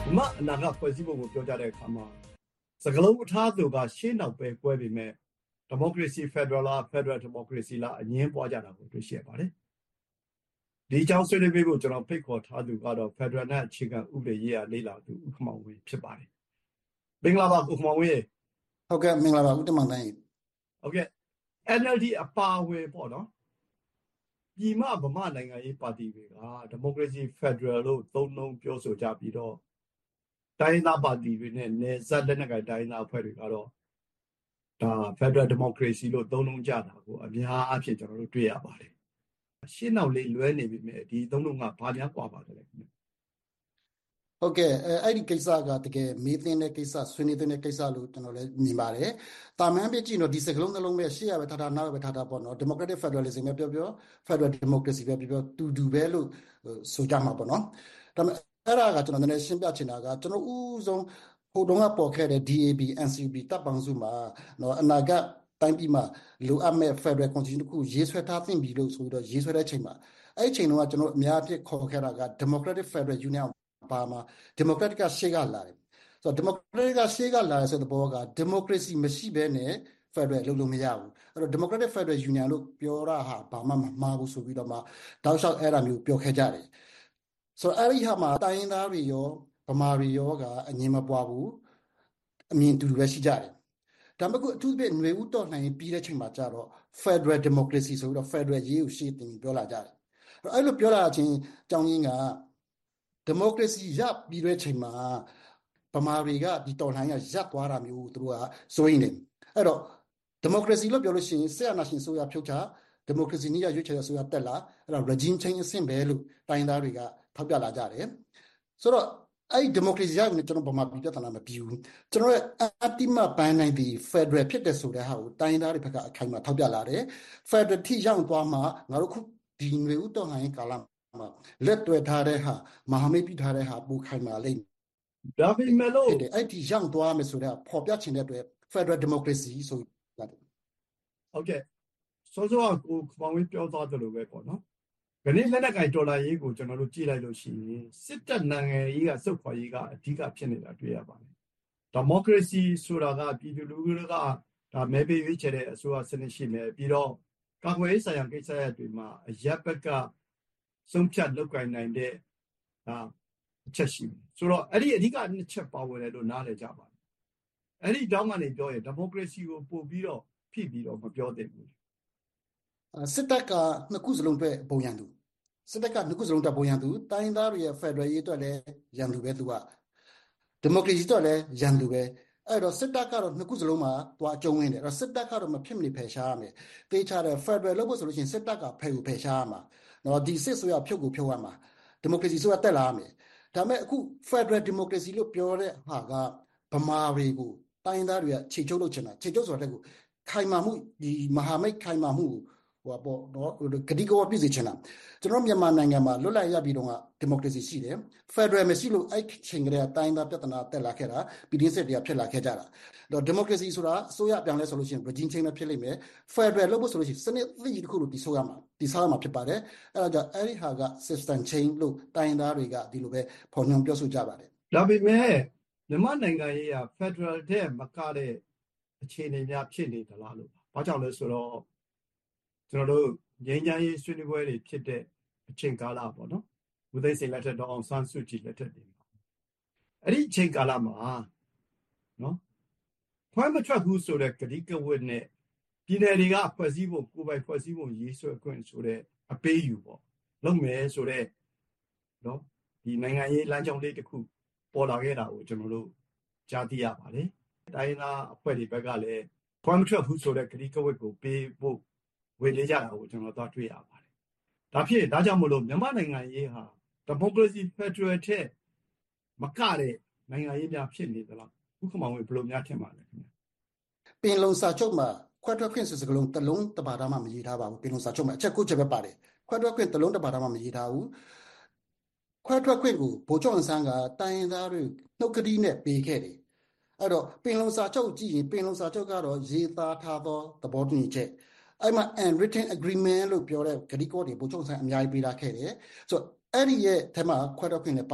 အနာဂတ်ဖွဲ့စည်းပုံကိုပြောကြတဲ့အခါမှာစကလုံးအထားသူကရှင်းနောက်ပဲကွဲပေမဲ့ဒီမိုကရေစီဖက်ဒရယ်လားဖက်ဒရယ်ဒီမိုကရေစီလားအငင်းပွားကြတာကိုတွေ့ရှိရပါတယ်ဒီအကြောင်းဆွေးနွေးပေးဖို့ကျွန်တော်ဖိတ်ခေါ်ထားသူကတော့ဖက်ဒရယ်နဲ့အခြေခံဥပဒေရေးရာလေ့လာသူဦးခမောင်ဝင်းဖြစ်ပါတယ်မင်္ဂလာပါဦးခမောင်ဝင်းဟုတ်ကဲ့မင်္ဂလာပါဦးတမန်တိုင်းဟုတ်ကဲ့ NLD အပါအဝင်ပေါ့နော်ပြည်မဗမာနိုင်ငံရေးပါတီတွေကဒီမိုကရေစီဖက်ဒရယ်လို့သုံးနှုန်းပြောဆိုကြပြီးတော့တိုင်းသားပါတီတွေနဲ့နယ်စပ်လက်နက်ကိုင်တိုင်းသားအဖွဲ့တွေကတော့ဒါဖက်ဒရယ်ဒီမိုကရေစီလို့သုံးနှုန်းကြတာကိုအများအပြားကျွန်တော်တို့တွေ့ရပါတယ်ရှင်းနောက်လေးလွဲနေပြီမဲ့ဒီသုံးလုံးကဘာများကွာပါတယ်လဲဟုတ်ကဲ့အဲ့ဒီကိစ္စကတကယ်မေးသင်းတဲ့ကိစ္စဆွေးနွေးတဲ့ကိစ္စလို့ကျွန်တော်လည်းမြင်ပါတယ်။တာမန်ပြကြည့်တော့ဒီစကလုံးနှလုံးပဲရှေ့ရပဲထားထားနောက်ပဲထားထားပေါ့နော် Democratic Federalism ပဲပြောပြော Federal Democracy ပဲပြောပြောတူပဲလို့ဆိုကြမှာပေါ့နော်။ဒါပေမဲ့အဲ့ဒါကကျွန်တော်နည်းနည်းရှင်းပြချင်တာကကျွန်တော်ဥဆုံးဟိုတုန်းကပေါ်ခဲ့တဲ့ DAB NCB တပ်ပေါင်းစုမှာနော်အနာဂတ်တိုင်းပြည်မှာလိုအပ်မဲ့ Federal Constitution တခုရေးဆွဲထားသင့်ပြီလို့ဆိုပြီးတော့ရေးဆွဲတဲ့ချိန်မှာအဲ့ဒီချိန်တုန်းကကျွန်တော်အများအပြားခေါ်ခဲ့တာက Democratic Federal Unionပါမှာ Democratic ကရှေ့ကလာတယ်ဆိုတော့ Democratic ကရှေ့ကလာတယ်ဆိုတဲ့ဘောက Democracy မရှိဘဲနဲ့ Federal လုပ်လို့မရဘူးအဲ့တော့ Democratic Federal Union လို့ပြောတာဟာဘာမှမမှားဘူးဆိုပြီးတော့မှတောက်လျှောက်အဲ့ဒါမျိုးပြောခဲ့ကြတယ်ဆိုတော့အဲ့ဒီဟာမှာတိုင်းရင်းသားတွေရောဗမာတွေရောကအငြင်းမပွားဘူးအမြင်တူတူပဲရှိကြတယ်ဒါပေမဲ့အထူးသဖြင့်ຫນွေဦးတော်လှန်ရေးပြီးတဲ့ချိန်မှာကျတော့ Federal Democracy ဆိုပြီးတော့ Federal ရေးကိုရှေ့တင်ပြောလာကြတယ်အဲ့လိုပြောလာခြင်းအကြောင်းရင်းကဒီမိုကရေစီရပြီးတဲ့ချိန်မှာဗမာတွေကဒီတော်လှန်ရေးရပ်သွားတာမျိုးသူတို့ကစိုးရိမ်နေအဲ့တော့ဒီမိုကရေစီလို့ပြောလို့ရှိရင်ဆက်အနာရှင်ဆိုရဖြုတ်ချဒီမိုကရေစီနည်းရရွေးချယ်တဲ့ဆိုရတက်လာအဲ့တော့ regime change အဆင့်ပဲလို့တိုင်းသားတွေကထောက်ပြလာကြတယ်ဆိုတော့အဲ့ဒီမိုကရေစီရရင်ကျွန်တော်ဗမာပြည်ပြဿနာမပြီးဘူးကျွန်တော်ရဲ့အတိမပန်းနိုင်ဒီ Federal ဖြစ်တဲ့ဆိုတဲ့ဟာကိုတိုင်းသားတွေဘက်ကအခိုင်အမာထောက်ပြလာတယ် Federal ထိရောက်သွားမှငါတို့ခုဒီຫນွေဦးတော်လှန်ရေးကာလလက်တွေ့ထားတဲ့ဟာမဟာမိတ်ပြထားတဲ့ဟာပူခိုင်မာလိမ့်ဒါပေမဲ့လို့အဲ့ဒီရောက်သွားမယ်ဆိုတော့ပေါ်ပြချင်တဲ့အတွက် Federal Democracy ဆိုရတယ်ဟုတ်ကဲ့စောစောကကိုခမောင်ဝင်းပြောသွားတယ်လို့ပဲပေါ့နော်ခဏလက်နက်ကင်ဒေါ်လာရေးကိုကျွန်တော်တို့ကြည့်လိုက်လို့ရှိရင်စစ်တပ်နိုင်ငံရေးကစုပ်ခွာရေးကအဓိကဖြစ်နေတာတွေ့ရပါတယ်ဒီမိုကရေစီဆိုတာကပြည်သူလူထုကဒါမဲပေးရွေးချယ်တဲ့အစိုးရစနစ်ရှိမယ်ပြီးတော့ကာကွယ်ရေးဆိုင်ရာကိစ္စရပ်တွေမှာအရပ်ဘက်ကဆုံးဖြတ်လုပ်ကိုင်နိုင်တဲ့အချက်ရှိတယ်ဆိုတော့အဲ့ဒီအဓိကနှစ်ချက်ပါဝင်တယ်လို့နားလည်ကြပါတယ်အဲ့ဒီတောင်းကနေပြောရင်ဒီမိုကရေစီကိုပို့ပြီးတော့ဖိပြီးတော့မပြောသင့်ဘူးစစ်တပ်ကနှစ်ခုစလုံးအတွက်ပုံရန်သူစစ်တပ်ကနှစ်ခုစလုံးအတွက်ပုံရန်သူတိုင်းသားတွေရဲ့ Federal ရေးအတွက်လည်းရန်သူပဲသူကဒီမိုကရေစီအတွက်လည်းရန်သူပဲအဲ့တော့စစ်တပ်ကတော့နှစ်ခုစလုံးမှာသွားအကျုံးဝင်တယ်အဲ့တော့စစ်တပ်ကတော့မဖြစ်မနေဖယ်ရှားရမယ်တေးချတဲ့ Federal လုပ်ဖို့ဆိုလို့ရှိရင်စစ်တပ်ကဖယ်ရှားရမှာနော်ဒီစစ်ဆိုရဖြုတ်ကိုဖြုတ်ရမှာဒီမိုကရေစီဆိုတာတက်လာမယ်ဒါပေမဲ့အခု Federal Democracy လို့ပြောတဲ့ဟာကဗမာတွေကိုတိုင်းသားတွေကခြေချုပ်လုပ်ချင်တာခြေချုပ်ဆိုတာတက်ကိုခိုင်မာမှုဒီမဟာမိတ်ခိုင်မာမှုဟိုပေါ့နော်ဂတိကောပြည့်စုံချင်တာကျွန်တော်မြန်မာနိုင်ငံမှာလွတ်လပ်ရပြီးတော့ဒီမိုကရေစီရှိတယ် Federal မရှိလို့အဲ့ချိန်ကလေးအတိုင်းသားပြဿနာတက်လာခဲ့တာပြည်တွင်းစစ်တွေကဖြစ်လာခဲ့ကြတာတော့ဒီမိုကရေစီဆိုတာအစိုးရပြောင်းလဲဆိုလို့ရှိရင် regime change ဖြစ်လိမ့်မယ် Federal လို့ဆိုလို့ရှိရင်စနစ်သစ်တစ်ခုလို့တည်ဆောက်ရမှာဖြစ်ပါတယ်အဲ့ဒါကြောင့်အဲ့ဒီဟာက system change လို့တိုင်းသားတွေကဒီလိုပဲဖော်ညွှန်းပြောဆိုကြပါတယ်ဒါပေမဲ့မြန်မာနိုင်ငံရေးက Federal တဲ့မကတဲ့အခြေအနေများဖြစ်နေသလားလို့ဘာကြောင့်လဲဆိုတော့ကျွန်တော်တို့ငြိမ်းချမ်းရေးဆွေးနွေးပွဲတွေဖြစ်တဲ့အချိန်ကာလပေါ့နော်ဦးသိန်းစိန်လက်ထက်တော့အောင်ဆန်းစုကြည်လက်ထက်တွေအဲ့ဒီအချိန်ကာလမှာနော်ခွဲမထွက်ဘူးဆိုတဲ့ဂတိကဝတ်နဲ့ပြည်နယ်တွေကဖွဲ့စည်းဖို့ကိုယ်ပိုင်ဖွဲ့စည်းဖို့ရေးဆွဲခွင့်ဆိုတဲ့အပေးယူပေါ့လုပ်မယ်ဆိုတဲ့နော်ဒီနိုင်ငံရေးလမ်းကြောင်းလေးတစ်ခုပေါ်လာခဲ့တာကိုကျွန်တော်တို့ကြားသိရပါတယ်တိုင်းသားအဖွဲ့တွေဘက်ကလည်းခွဲမထွက်ဘူးဆိုတဲ့ဂတိကဝတ်ကိုပေးဖို့ဝေလေးကြတာကိုကျွန်တော်တွေ့ရပါတယ်ဒါကြောင့်မလို့မြန်မာနိုင်ငံရေးဟာဒီမိုကရေစီဖက်ဒရယ်ထက်မကတဲ့နိုင်ငံရေးများဖြစ်နေသလားဥက္ကမောင်ဝေဘယ်လိုများထင်ပါလဲခင်ဗျပင်လုံစာချုပ်မှာခွဲထွက်ခွင့်စကားလုံးတစ်လုံးတစ်ပါးမှမရေးထားပါဘူးပင်လုံစာချုပ်မှာအချက်ကိုချက်ပဲပါတယ်ခွဲထွက်ခွင့်တစ်လုံးတစ်ပါးမှမရေးထားဘူးခွဲထွက်ခွင့်ကိုဗိုလ်ချုပ်အောင်ဆန်းကတိုင်းရင်းသားတွေနှုတ်ကတိနဲ့ပေးခဲ့တယ်အဲ့တော့ပင်လုံစာချုပ်ကြည့်ရင်ပင်လုံစာချုပ်ကတော့ရေးသားထားသောသဘောတူညီချက်အဲ့မှာ unwritten agreement လို့ပြောတဲ့ဂတိကောတွေဗိုလ်ချုပ်အောင်ဆန်းအများကြီးပေးထားခဲ့တယ်ဆိုတော့အဲ့ဒီရဲ့ထဲမှာခွဲထွက်ခွင့်လည်းပါတယ်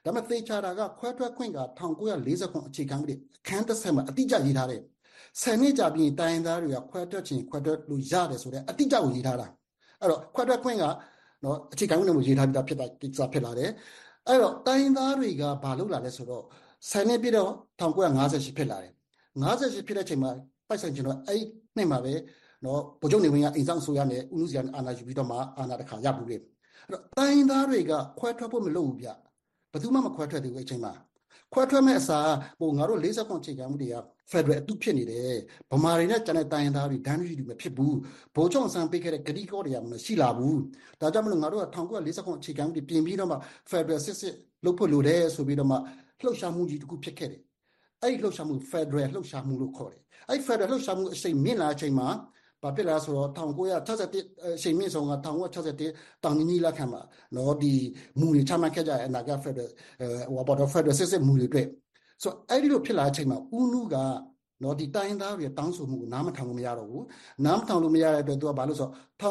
ဒါပေမဲ့သေချာတာကခွဲထွက်ခွင့်က1949အခြေခံဥပဒေအခန်း30မှာအတိအကျရေးထားတယ်10နှစ်ကြာပြီးတိုင်းသားတွေကခွဲထွက်ခြင်းခွဲထွက်လို့ရတယ်ဆိုတဲ့အတိအကျကိုရေးထားတာအဲ့တော့ခွဲထွက်ခွင့်ကနော်အခြေခံဥပဒေမှာရေးထားပြီးသားဖြစ်တာကိစ္စဖြစ်လာတယ်အဲ့တော့တိုင်းသားတွေကဘာလုပ်လာလဲဆိုတော့10နှစ်ပြည့်တော့1958ဖြစ်လာတယ်58ဖြစ်တဲ့အချိန်မှာပိုက်ဆိုင်ကျွန်တော်အဲ့နှစ်မှာပဲနော်ဗိုလ်ချုပ်နေဝင်းကအိမ်ဆောင်ဆိုရနဲ့ဦးနုစီကအာဏာယူပြီးတော့မှအာဏာတစ်ခါရပူတယ်အဲ့တော့တိုင်းသားတွေကခွဲထွက်ဖို့မလုပ်ဘူးဗျဘယ်သူမှမခွဲထွက်သေးဘူးအချိန်မှာခွဲထွက်မဲ့အစားဟိုငါတို့49အခြေခံမှုတွေက Federal အတုဖြစ်နေတယ်ဗမာတွေနဲ့ကျန်တဲ့တိုင်းသားတွေဒန်းတူမဖြစ်ဘူးဗိုလ်ချုပ်ဆန်းပေးခဲ့တဲ့ဂတိကောတွေကမရှိလာဘူးဒါကြောင့်မလို့ငါတို့က1949အခြေခံမှုတွေပြင်ပြီးတော့မှ Federal စစ်လုပ်ဖို့လိုတယ်ဆိုပြီးတော့မှလှုပ်ရှားမှုကြီးတစ်ခုဖြစ်ခဲ့တယ်အဲ့ဒီလှုပ်ရှားမှု Federal လှုပ်ရှားမှုလို့ခေါ်တယ်အဲ့ Federal လှုပ်ရှားမှုအချိန်မြင့်လာအချိန်မှာဘာဖြစ်လဲဆိုတော့1961အချိန်မြင့်ဆုံးက1961တောင်ကြီးလက်ခံမှာနော်ဒီမူတွေချမှတ်ခဲ့ကြတဲ့အနာဂတ် Federal Federal စစ်မူတွေအတွက်ဆိုအဲ့ဒီလိုဖြစ်လာတဲ့အချိန်မှာဦးနုကနော်ဒီတိုင်းသားတွေတောင်းဆိုမှုကိုနားမထောင်လို့မရတော့ဘူးနားမထောင်လို့မရတဲ့အတွက်သူကဘာလို့ဆို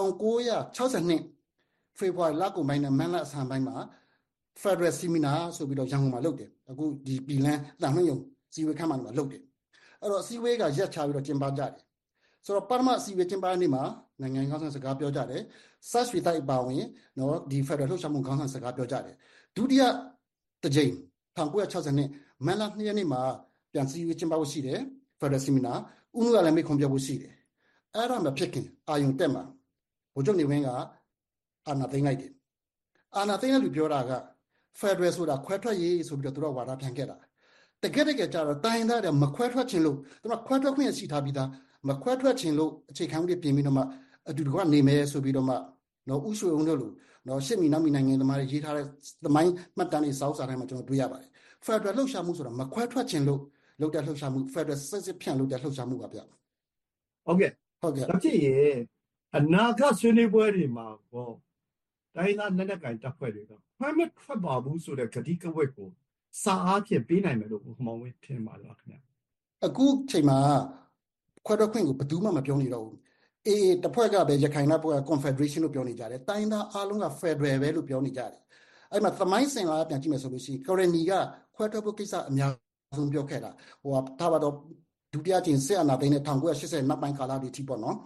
1962ဖေဖော်ဝါရီလကုန်ပိုင်းနဲ့မန်လအစပိုင်းမှာ Federal Seminar ဆိုပြီးတော့ရန်ကုန်မှာလုပ်တယ်အခုဒီပြည်လန်းတန်လှည့်ရုံစီဝေခမ်းမှာလုပ်တယ်အဲ့တော့စီဝေကရက်ချပြီးတော့ကျင်းပကြတယ်ဆိုတော့ပထမစီဝေကျင်းပနေမှာနိုင်ငံခေါင်းဆောင်စကားပြောကြတယ်စရွှေတိုက်ပါဝင်နော်ဒီ Federal လှုပ်ရှားမှုခေါင်းဆောင်စကားပြောကြတယ်ဒုတိယတစ်ကြိမ်1962မန်လ2ရက်နေ့မှာပြန်စီဝေကျင်းပဖို့ရှိတယ် Federal Seminar ဦးနုကလည်းမိခွန်ပြောဖို့ရှိတယ်အဲ့ဒါမဖြစ်ခင်အာယုံတက်မှာဗိုလ်ချုပ်နေဝင်းကအာဏာသိမ်းလိုက်တယ်အာဏာသိမ်းတဲ့လူပြောတာက Federal ဆိုတာခွဲထွက်ရေးဆိုပြီးတော့သူတို့ဝါဒပြန်ခဲ့တာတကယ်ကြတော့တိုင်းသားတွေမခွဲထွက်ခြင်းလို့သူကခွဲထွက်ခွင့်ရှိထားပြီးသားမခွဲထွက်ခြင်းလို့အခြေခံဥပဒေပြင်ပြီးတော့မှအတူတကွနေမယ်ဆိုပြီးတော့မှနော်ဥရွှေအောင်တို့လို့နော်ရှစ်မီနောက်မီနိုင်ငံသမားတွေရေးထားတဲ့သမိုင်းမှတ်တမ်းတွေစောက်စာတိုင်းမှာကျွန်တော်တွေ့ရပါတယ် Federal လှုပ်ရှားမှုဆိုတာမခွဲထွက်ခြင်းလို့လုပ်တဲ့လှုပ်ရှားမှု Federal စစ်ဖြန့်လုပ်တဲ့လှုပ်ရှားမှုပါဗျဟုတ်ကဲ့ဒါဖြစ်ရင်အနာဂတ်ဆွေးနွေးပွဲတွေမှာပေါ့တိုင်းသားလက်နက်ကိုင်တပ်ဖွဲ့တွေကခွဲမထွက်ပါဘူးဆိုတဲ့ဂတိကဝတ်ကိုစာအားဖြင့်ပေးနိုင်မယ်လို့ဘုမောင်ဝင်းထင်ပါလားခင်ဗျအခုချိန်မှာခွဲထွက်ခွင့်ကိုဘယ်သူမှမပြောနေတော့ဘူးအေးတစ်ဖွဲ့ကပဲရခိုင်တပ်ဖွဲ့က Confederation လို့ပြောနေကြတယ်တိုင်းသားအားလုံးက Federal ပဲလို့ပြောနေကြတယ်အဲ့မှာသမိုင်းစင်လာပြန်ကြည့်မယ်ဆိုလို့ရှိရင် Colony ကခွဲထွက်ဖို့ကိစ္စအများဆုံးပြောခဲ့တာဟိုထားပါတော့ဒုတိယကျင်းစစ်အာဏာသိမ်းတဲ့1980နောက်ပိုင်းကာလတွေထိပေါ့နော်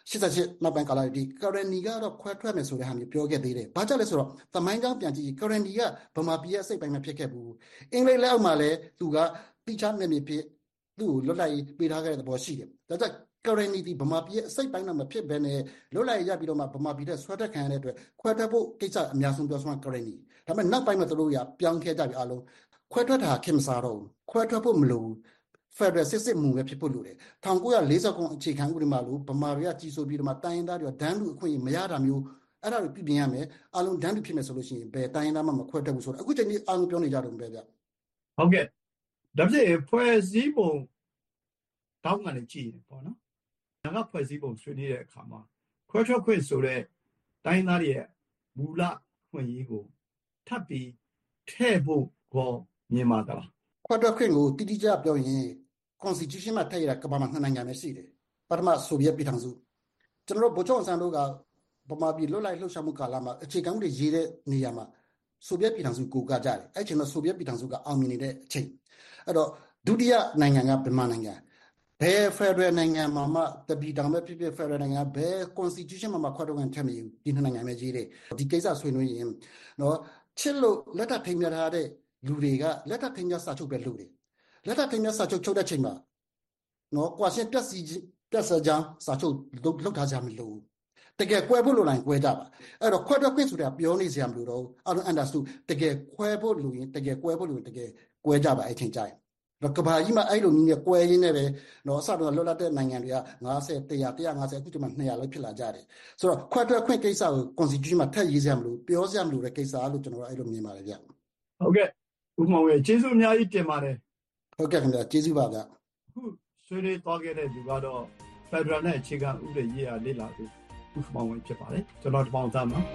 88နောက်ပိုင်းကာလတွေ Colony ကတော့ခွဲထွက်မယ်ဆိုတဲ့ဟာမျိုးပြောခဲ့သေးတယ်ဘာကြောင့်လဲဆိုတော့သမိုင်းကြောင်းပြန်ကြည့် Colony ကဗမာပြည်ရဲ့စိတ်ပိုင်းမှာဖြစ်ခဲ့ဘူးအင်္ဂလိပ်လက်အောက်မှာလည်းသူကတိကျနေမြဖြစ်သူ့ကိုလွတ်လပ်ရေးပေးထားခဲ့တဲ့သဘောရှိတယ်ဒါကြောင့် Colony ဒီဗမာပြည်ရဲ့စိတ်ပိုင်းမှာမဖြစ်ဘဲနဲ့လွတ်လပ်ရေးရပြီးတော့မှဗမာပြည်တဲ့ဆွဲတက်ခံရတဲ့အတွက်ခွဲထွက်ဖို့ကိစ္စအများဆုံးပြောဆိုတာ Colony ဒါပေမဲ့နောက်ပိုင်းမှာသူတို့ကပြောင်းခဲ့ကြပြီအားလုံးခွဲထွက်တာခင်မစားတော့ဘူးခွဲထွက်ဖို့မလိုဘူး Federal စစ်မှုပဲဖြစ်ဖို့လိုတယ်1949အခြေခံဥပဒေမှာလို့ဗမာတွေကကြီးစိုးပြီးတော့မှတိုင်းသားတွေကဒန်းလူအခွင့်အရေးမရတာမျိုးအဲ့ဒါတွေပြင်ရမယ်အားလုံးဒန်းလူဖြစ်မယ်ဆိုလို့ရှိရင်ဘယ်တိုင်းသားမှမခွဲထွက်ဘူးဆိုတော့အခုချိန်ကြီးအားလုံးပြောနေကြတယ်ပဲဗျဟုတ်ကဲ့ဒါဖြစ်ဖွဲ့စည်းပုံတောင်းကနေကြည့်ရင်ပေါ့နော်ငါကဖွဲ့စည်းပုံဆွေးနွေးတဲ့အခါမှာခွဲထွက်ခွင့်ဆိုတဲ့တိုင်းသားတွေရဲ့မူလခွင့်ရေးကိုထပ်ပြီးထည့်ဖို့ကိုမြင်ပါသလားခွဲထွက်ခွင့်ကိုတိတိကျကျပြောရင် Constitution မှာထည့်ရတာကမ္ဘာမှာနှစ်နိုင်ငံပဲရှိတယ်ပထမဆိုဗီယက်ပြည်ထောင်စုကျွန်တော်တို့ဗိုလ်ချုပ်အောင်ဆန်းတို့ကဗမာပြည်လွတ်လပ်လှုပ်ရှားမှုကာလမှာအခြေခံဥပဒေရေးတဲ့နေရာမှာဆိုဗီယက်ပြည်ထောင်စုကိုကကြတယ်အဲ့ချိန်မှာဆိုဗီယက်ပြည်ထောင်စုကအောင်မြင်နေတဲ့အချိန်အဲ့တော့ဒုတိယနိုင်ငံကဗမာနိုင်ငံဘယ် Federal နိုင်ငံမှာမှတပီတောင်ပဲဖြစ်ဖြစ် Federal နိုင်ငံဘယ် Constitution မှာခွဲထွက်ခွင့်ထည့်မယူဒီနှစ်နိုင်ငံပဲရေးတယ်ဒီကိစ္စဆွေးနွေးရင်နော်ချစ်လို့လက်ထပ်ထိမ်းမြထားတဲ့လူတွေကလက်ထပ်ထိမ်းမြစာချုပ်ပဲလုပ်တယ်လက်ထပ်ထိမ်းမြစာချုပ်ချုပ်တဲ့ချိန်မှာနော်ကွာရှင်းပြက်စကြောင်းစာချုပ်လုပ်ထားကြမလို့တကယ်ကွဲဖို့လိုလိုက်ကွဲကြပါအဲ့တော့ခွဲထွက်ခွင့်ဆိုတာပြောနေစရာမလိုတော့အားလုံး understood တကယ်ခွဲဖို့လိုရင်တကယ်ကွဲဖို့လိုရင်တကယ်ကွဲကြပါအဲ့ချိန်ကြရင်တော့ကဘာကြီးမှာအဲ့လိုနည်းနဲ့ကွဲရင်းနဲ့ပဲနော်အစတော့လွတ်လပ်တဲ့နိုင်ငံတွေက90 100 150အခုဒီမှာ200လောက်ဖြစ်လာကြတယ်ဆိုတော့ခွဲထွက်ခွင့်ကိစ္စကို Constitution မှာထည့်ရေးစရာမလိုပြောစရာမလိုတဲ့ကိစ္စလို့ကျွန်တော်တို့အဲ့လိုမြင်ပါတယ်ဗျဟုတ်ကဲ့ဦးမောင်ဝေကျေးဇူးအများကြီးတင်ပါတယ်ဟုတ်ကဲ့ခင်ဗျာကျေးဇူးပါဗျအခုဆွေးနွေးသွားခဲ့တဲ့လူကတော့ Federal နဲ့အခြေခံဥပဒေရေးရာလေ့လာသူဦးမောင်ဝေဖြစ်ပါတယ်ကျွန်တော်တပေါင်းသားမှာ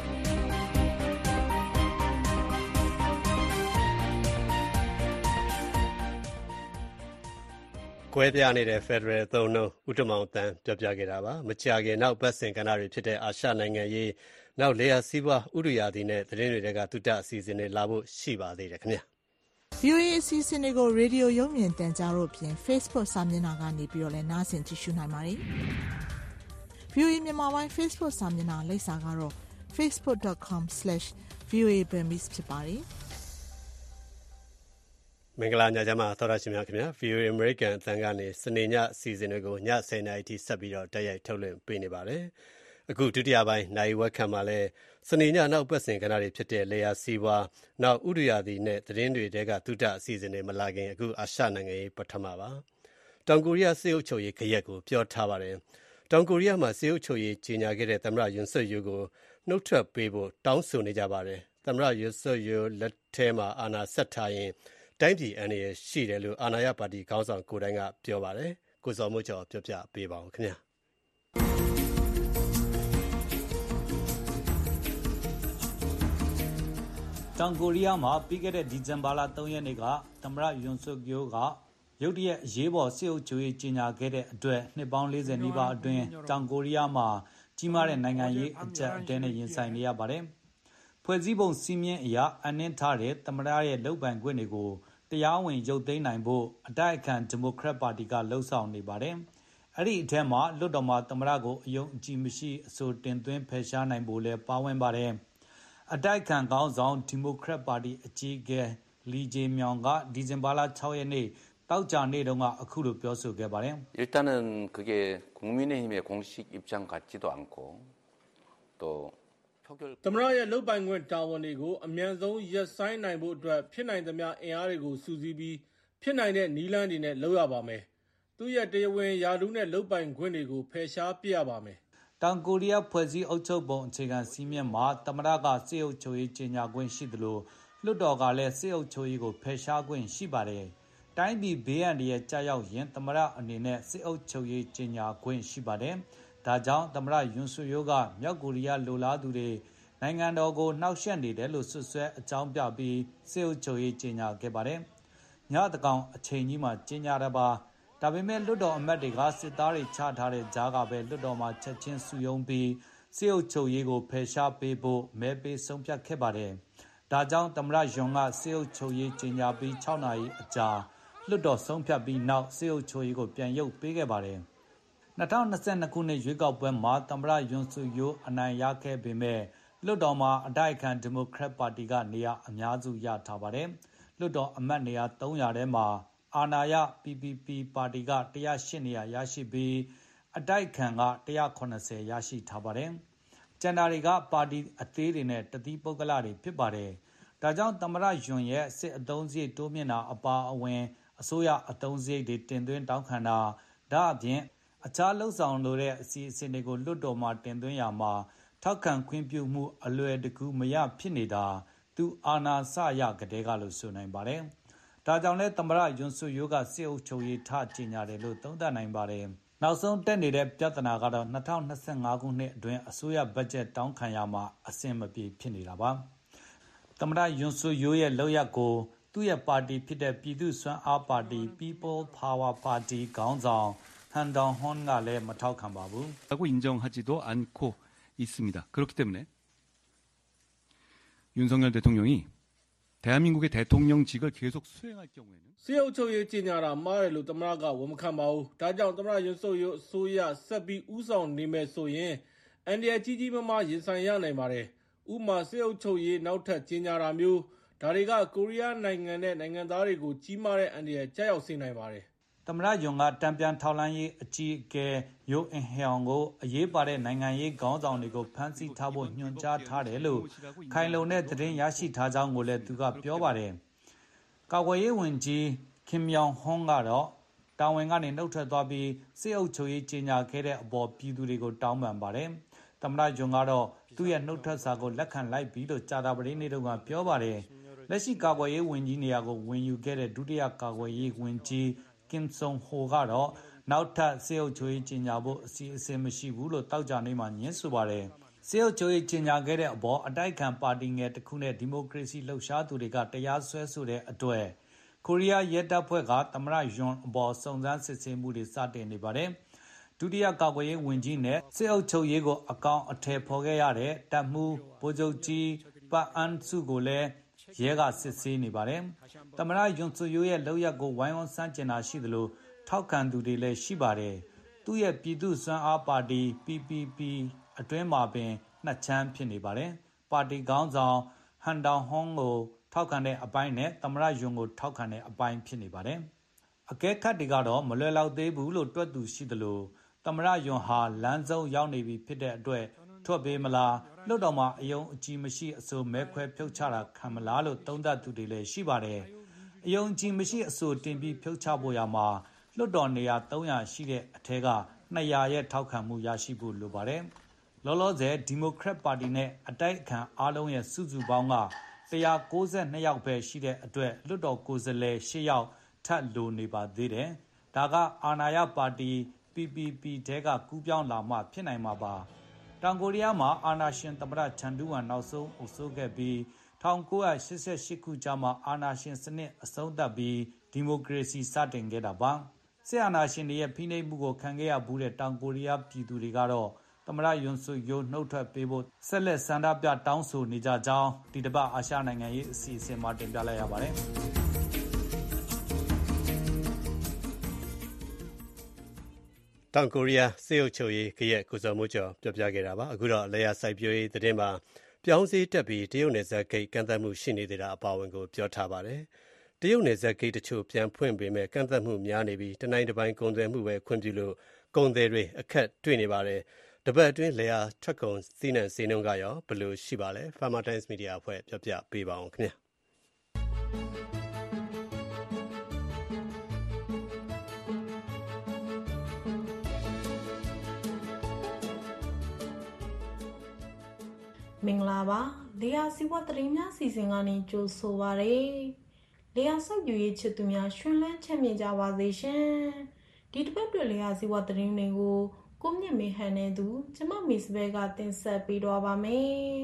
ကွဲပြားနေတဲ့ Federal သုံးနှုန်းဦးတမောင်တန်းပြောပြခဲ့တာပါမကြာခင်နောက်ဘက်စင်ကဏ္ဍတွေဖြစ်တဲ့အာရှနိုင်ငံရေးနောက်လေယာစီးပွားဥရိယာသည်နဲ့သတင်းတွေကတူတအစီအစဉ်တွေလာဖို့ရှိပါသေးတယ်ခင်ဗျာ VOA အစီအစဉ်တွေကို ရေဒီယိုရုပ်မြင်သံကြားတို့ဖြင့် Facebook စာမျက်နှာကနေပြီးတော့လည်းနားဆင်ကြည့်ရှုနိုင်ပါတယ်။ VOA မြန်မာပိုင်း Facebook စာမျက်နှာလိပ်စာကတော့ facebook.com/VOA Burmese ဖြစ်ပါတယ်။မင်္ဂလာညချမ်းပါသောရရှင်များခင်ဗျာ VOA American အသံကနေစနေညအစီအစဉ်တွေကိုည10:00 နာရီထိဆက်ပြီးတော့တိုက်ရိုက်ထုတ်လွှင့်ပေးနေပါတယ်။အခုဒုတိယပိုင်းနိုင်ဝက်ခံမှာလဲစနေညနောက်ပတ်စဉ်ကဏ္ဍတွေဖြစ်တဲ့လေယာစီးပွားနောက်ဥရိယာသည်နဲ့သတင်းတွေတဲကသုတအစီအစဉ်တွေမလာခင်အခုအာရှနိုင်ငံရေးပထမပါ။တောင်ကိုရီးယားစစ်အုပ်ချုပ်ရေးခရက်ကိုပြောထားပါတယ်။တောင်ကိုရီးယားမှာစစ်အုပ်ချုပ်ရေးကြီးညာခဲ့တဲ့သမ္မတယွန်ဆွတ်ယူကိုနှုတ်ထွက်ပေးဖို့တောင်းဆိုနေကြပါတယ်။သမ္မတယွန်ဆွတ်ယူလက်ထဲမှာအာဏာဆက်ထားရင်တိုင်းပြည်အန္တရာယ်ရှိတယ်လို့အာဏာရပါတီခေါင်းဆောင်ကိုယ်တိုင်ကပြောပါတယ်။ကိုစော်မိုးကျော်ပြောပြပေးပါဦးခင်ဗျာ။တောင်ကိုရီးယားမှာပြီးခဲ့တဲ့ဒီဇင်ဘာလ3ရက်နေ့ကသမ္မတယွန်ဆွတ်ယူကရုတ်တရက်အရေးပေါ်စစ်အုပ်ချုပ်ရေးကြီးညာခဲ့တဲ့အတွက်နှစ်ပေါင်း40နီးပါးအတွင်းတောင်ကိုရီးယားမှာကြီးမားတဲ့နိုင်ငံရေးအကျပ်အတည်းနဲ့ရင်ဆိုင်နေရပါတယ်။ဖွဲ့စည်းပုံစည်းမျဉ်းအရအနှင်းထားတဲ့သမ္မတရဲ့လုပ်ပိုင်ခွင့်တွေကိုတရားဝင်ရုပ်သိမ်းနိုင်ဖို့အတိုက်အခံဒီမိုကရက်ပါတီကလှုံ့ဆော်နေပါတယ်။အဲ့ဒီအထက်မှာလွှတ်တော်မှာသမ္မတကိုအယုံကြည်မရှိအဆိုတင်သွင်းဖယ်ရှားနိုင်ဖို့လည်းပါဝင်ပါတယ်။အတိုက်ခံခေါင်းဆောင်ဒီမိုကရက်ပါတီအကြီးအကဲလီဂျေမြောင်ကဒီဇင်ဘာလ6ရက်နေ့တောက်ကြနေ့တုန်းကအခုလိုပြောဆိုခဲ့ပါတယ်။일단은그게국민의힘의공식입장같지도않고 또 သမ္မတရဲ့လုပ်ပိုင်ခွင့်တာဝန်တွေကိုအမြန်ဆုံးရပ်ဆိုင်းနိုင်ဖို့အတွက်ဖြစ်နိုင်သမျှအင်အားတွေကိုစုစည်းပြီးဖြစ်နိုင်တဲ့နည်းလမ်းတွေနဲ့လုပ်ရပါမယ်။သူ့ရဲ့တရားဝင်ယာဒူးနဲ့လုပ်ပိုင်ခွင့်တွေကိုဖယ်ရှားပြရပါမယ်။တောင်ကိုရီးယားဖွဲ့စည်းအုပ်ချုပ်ပုံအခြေခံစည်းမျဉ်းမှာသမ္မတကစစ်အုပ်ချုပ်ရေးကြီးညာခွင့်ရှိသလိုလွှတ်တော်ကလည်းစစ်အုပ်ချုပ်ရေးကိုဖယ်ရှားခွင့်ရှိပါတယ်။တိုင်းပြည်ဘေးအန္တရာယ်ကြားရောက်ရင်သမ္မတအနေနဲ့စစ်အုပ်ချုပ်ရေးကြီးညာခွင့်ရှိပါတယ်။ဒါကြောင့်သမ္မတယွန်ဆွတ်ယူကမြောက်ကိုရီးယားလိုလားသူတွေနိုင်ငံတော်ကိုနှောက်ယှက်နေတယ်လို့ဆွဆွဲအကြောင်းပြပြီးစစ်အုပ်ချုပ်ရေးကြီးညာခဲ့ပါတယ်။ညတကောင်အချိန်ကြီးမှာကြီးညာတာပါ။ဒါပေမဲ့လွှတ်တော်အမတ်တွေကစစ်သားတွေချထားတဲ့ကြားကပဲလွှတ်တော်မှာချက်ချင်းစုယုံပြီးစစ်အုပ်ချုပ်ရေးကိုဖယ်ရှားပေးဖို့မဲပေးဆုံးဖြတ်ခဲ့ပါတယ်။ဒါကြောင့်သမ္မတယွန်ကစစ်အုပ်ချုပ်ရေးကြီးညာပြီး6နာရီအကြာလွှတ်တော်ဆုံးဖြတ်ပြီးနောက်စစ်အုပ်ချုပ်ရေးကိုပြန်ရုပ်ပေးခဲ့ပါတယ်။2022ခုနှစ်ရွေးကောက်ပွဲမှာသမ္မတယွန်ဆွတ်ယူအနိုင်ရခဲ့ပေမဲ့လွှတ်တော်မှာအတိုက်အခံဒီမိုကရက်ပါတီကနေရာအများစုရထားပါတယ်။လွှတ်တော်အမတ်နေရာ300ထဲမှာအာဏာရ PPP ပါတီက108နေရာရရှိပြီးအတိုက်အခံက180ရရှိထားပါတယ်။ကျန်တာတွေကပါတီအသေးတွေနဲ့တသီးပုဂ္ဂလတွေဖြစ်ပါတယ်။ဒါကြောင့်သမ္မတယွန်ရဲ့စစ်အုံစရိတ်တိုးမြင့်တာအပါအဝင်အစိုးရအုံစရိတ်တွေတင်သွင်းတောင်းခံတာဒါအပြင်အခြားလှုပ်ဆောင်လိုတဲ့အစီအစဉ်တွေကိုလွှတ်တော်မှာတင်သွင်းရမှာထောက်ခံခွင့်ပြုမှုအလွယ်တကူမရဖြစ်နေတာသူအာဏာစရကတဲ့ကလို့ဆိုနိုင်ပါတယ်။ဒါကြောင့်လဲသမ္မတယွန်ဆွတ်ယူကစစ်အုပ်ချုပ်ရေးထကြီးညာတယ်လို့သုံးသပ်နိုင်ပါတယ်။နောက်ဆုံးတက်နေတဲ့ပြဿနာကတော့2025ခုနှစ်အတွင်းအစိုးရဘတ်ဂျက်တောင်းခံရမှာအဆင်မပြေဖြစ်နေတာပါ။သမ္မတယွန်ဆွတ်ယူရဲ့လုပ်ရက်ကိုသူ့ရဲ့ပါတီဖြစ်တဲ့ပြည်သူ့စွမ်းအားပါတီ People Power Party ခေါင်းဆောင်ဟန်ဒေါန်ဟွန်ကလည်းမထောက်ခံပါဘူး။ 라고 인정하지도 않고 있습니다. 그렇기 때문에 윤석열 대통령이 대한민국의 대통령직을 계속 수행할 경우에는 စစ်အုပ်ချုပ်ရေးကြီးညာတာမှားတယ်လို့သမ္မတကဝန်မခံပါဘူး။ဒါကြောင့်သမ္မတယွန်ဆွတ်ယူအစိုးရဆက်ပြီးဥဆောင်နေမယ်ဆိုရင်အန်ဒီယာကြီးကြီးမားမားရင်ဆိုင်ရနိုင်ပါတယ်။ဥပမာစစ်အုပ်ချုပ်ရေးနောက်ထပ်ကြီးညာတာမျိုးဒါတွေကကိုရီးယားနိုင်ငံနဲ့နိုင်ငံသားတွေကိုကြီးမားတဲ့အန်ဒီယာကြောက်ရောက်စေနိုင်ပါတယ်။သမ္မတယွန်ကတံပြန်ထောက်လှမ်းရေးအကြီးအကဲယိုအင်ဟျောင်ကိုအရေးပါတဲ့နိုင်ငံရေးခေါင်းဆောင်တွေကိုဖမ်းဆီးထားဖို့ညွှန်ကြားထားတယ်လို့ခိုင်လုံတဲ့သတင်းရရှိထားကြောင်းကိုလည်းသူကပြောပါတယ်။ကာကွယ်ရေးဝန်ကြီးခင်မြောင်ဟွန်းကတော့တာဝန်ကနေနှုတ်ထွက်သွားပြီးစစ်အုပ်ချုပ်ရေးကြီးညာခဲ့တဲ့အပေါ်ပြည်သူတွေကိုတောင်းပန်ပါတယ်။သမ္မတယွန်ကတော့သူ့ရဲ့နှုတ်ထွက်စာကိုလက်ခံလိုက်ပြီးလို့ကြာတာပတေးနေ့တုန်းကပြောပါတယ်။လက်ရှိကာကွယ်ရေးဝန်ကြီးနေရာကိုဝင်ယူခဲ့တဲ့ဒုတိယကာကွယ်ရေးဝန်ကြီးကင်ဆုံဟိုကတော့နောက်ထပ်စစ်အုပ်ချုပ်ရေးကြီးညာဖို့အစီအစဉ်မရှိဘူးလို့တောက်ကြနေမှညင်းဆိုပါတယ်။စစ်အုပ်ချုပ်ရေးကြီးညာခဲ့တဲ့အပေါ်အတိုက်ခံပါတီငယ်တစ်ခုနဲ့ဒီမိုကရေစီလှုပ်ရှားသူတွေကတရားစွဲဆိုတဲ့အတွက်ကိုရီးယားရဲတပ်ဖွဲ့ကသမ္မတယွန်အပေါ်စုံစမ်းစစ်ဆေးမှုတွေစတင်နေပါတယ်။ဒုတိယကာကွယ်ရေးဝန်ကြီးနဲ့စစ်အုပ်ချုပ်ရေးကိုအကောင်အထည်ဖော်ခဲ့ရတဲ့တပ်မှူးဗိုလ်ချုပ်ကြီးပတ်အန်စုကိုလည်းရဲကစစ်ဆေးနေပါတယ်။သမ္မတယွန်ဆွတ်ယိုးရဲ့လုပ်ရပ်ကိုဝိုင်းဝန်းဆန့်ကျင်တာရှိသလိုထောက်ခံသူတွေလည်းရှိပါတယ်။သူ့ရဲ့ပြည်သူ့စွမ်းအားပါတီ PPP အတွင်းမှာပင်နှစ်ချမ်းဖြစ်နေပါတယ်။ပါတီခေါင်းဆောင်ဟန်တောင်ဟွန်းကိုထောက်ခံတဲ့အပိုင်းနဲ့သမ္မတယွန်ကိုထောက်ခံတဲ့အပိုင်းဖြစ်နေပါတယ်။အကဲခတ်တွေကတော့မလွယ်လောက်သေးဘူးလို့တွက်သူရှိသလိုသမ္မတယွန်ဟာလမ်းဆုံးရောက်နေပြီဖြစ်တဲ့အတွက်ထွက်ပေးမလားလွှတ်တော်မှာအယုံအကြည်မရှိအဆိုမဲခွဲဖြုတ်ချတာခံမလားလို့သုံးသပ်သူတွေလည်းရှိပါတယ်။အယုံအကြည်မရှိအဆိုတင်ပြီးဖြုတ်ချဖို့ရမှာလွှတ်တော်နေရာ300ရှိတဲ့အထက်က200ရဲ့ထောက်ခံမှုရရှိဖို့လိုပါတယ်။လောလောဆယ်ဒီမိုကရက်ပါတီနဲ့အတိုက်အခံအားလုံးရဲ့စုစုပေါင်းက192ယောက်ပဲရှိတဲ့အတွက်လွှတ်တော်ကိုယ်စားလှယ်8ယောက်ထပ်လိုနေပါသေးတယ်။ဒါကအာဏာရပါတီ PPP တဲကကူးပြောင်းလာမှဖြစ်နိုင်မှာပါ။တောင်ကိုရီးယားမှာအာဏာရှင်သမ္မတချန်ဒူးဝမ်နောက်ဆုံးအုပ်စိုးခဲ့ပြီး1988ခုကျမှအာဏာရှင်စနစ်အဆုံးသတ်ပြီးဒီမိုကရေစီစတင်ခဲ့တာပါ။စစ်အာဏာရှင်တွေရဲ့ဖိနှိပ်မှုကိုခံခဲ့ရဘူးတဲ့တောင်ကိုရီးယားပြည်သူတွေကတော့သမ္မတယွန်ဆွတ်ယိုးနှုတ်ထွက်ပေးဖို့ဆက်လက်ဆန္ဒပြတောင်းဆိုနေကြကြောင်းဒီတစ်ပတ်အာရှနိုင်ငံရေးအစီအစဉ်မှာတင်ပြလိုက်ရပါတယ်။တောင်ကိုရီးယားစစ်အုပ်ချုပ်ရေးကရက်ကိုစော်မိုးကျော်ပြောပြခဲ့တာပါအခုတော့လေယာစိုက်ပျိုးရေးသတင်းမှာပြောင်းစည်းတက်ပြီးတရုတ်နယ်စပ်ဂိတ်ကန့်သတ်မှုရှိနေသေးတာအပါအဝင်ကိုပြောထားပါတယ်တရုတ်နယ်စပ်ဂိတ်တချို့ပြန်ဖွင့်ပေမဲ့ကန့်သတ်မှုများနေပြီးတနိုင်တစ်ပိုင်းကုန်သွယ်မှုပဲခွင့်ပြုလို့ကုန်သည်တွေအခက်တွေ့နေပါတယ်တပတ်အတွင်းလေယာထွက်ကုန်စီးနှံစီးနှုန်းကရောဘယ်လိုရှိပါလဲ Farmer Times Media အဖွဲ့ပြောပြပေးပါအောင်ခင်ဗျာမင်္ဂလာပါလေယာစီဝတ်သတင်းများစီစဉ်ကနေကြိုဆိုပါရစေလေယာစိုက်ပျိုးရေးချစ်သူများရှင်လန်းချမ်းမြေ့ကြပါစေရှင်ဒီတစ်ပတ်အတွက်လေယာစီဝတ်သတင်းတွေကိုကိုမြင့်မေဟန်နဲ့သူကျမမီစဘဲကတင်ဆက်ပေးတော့ပါမယ်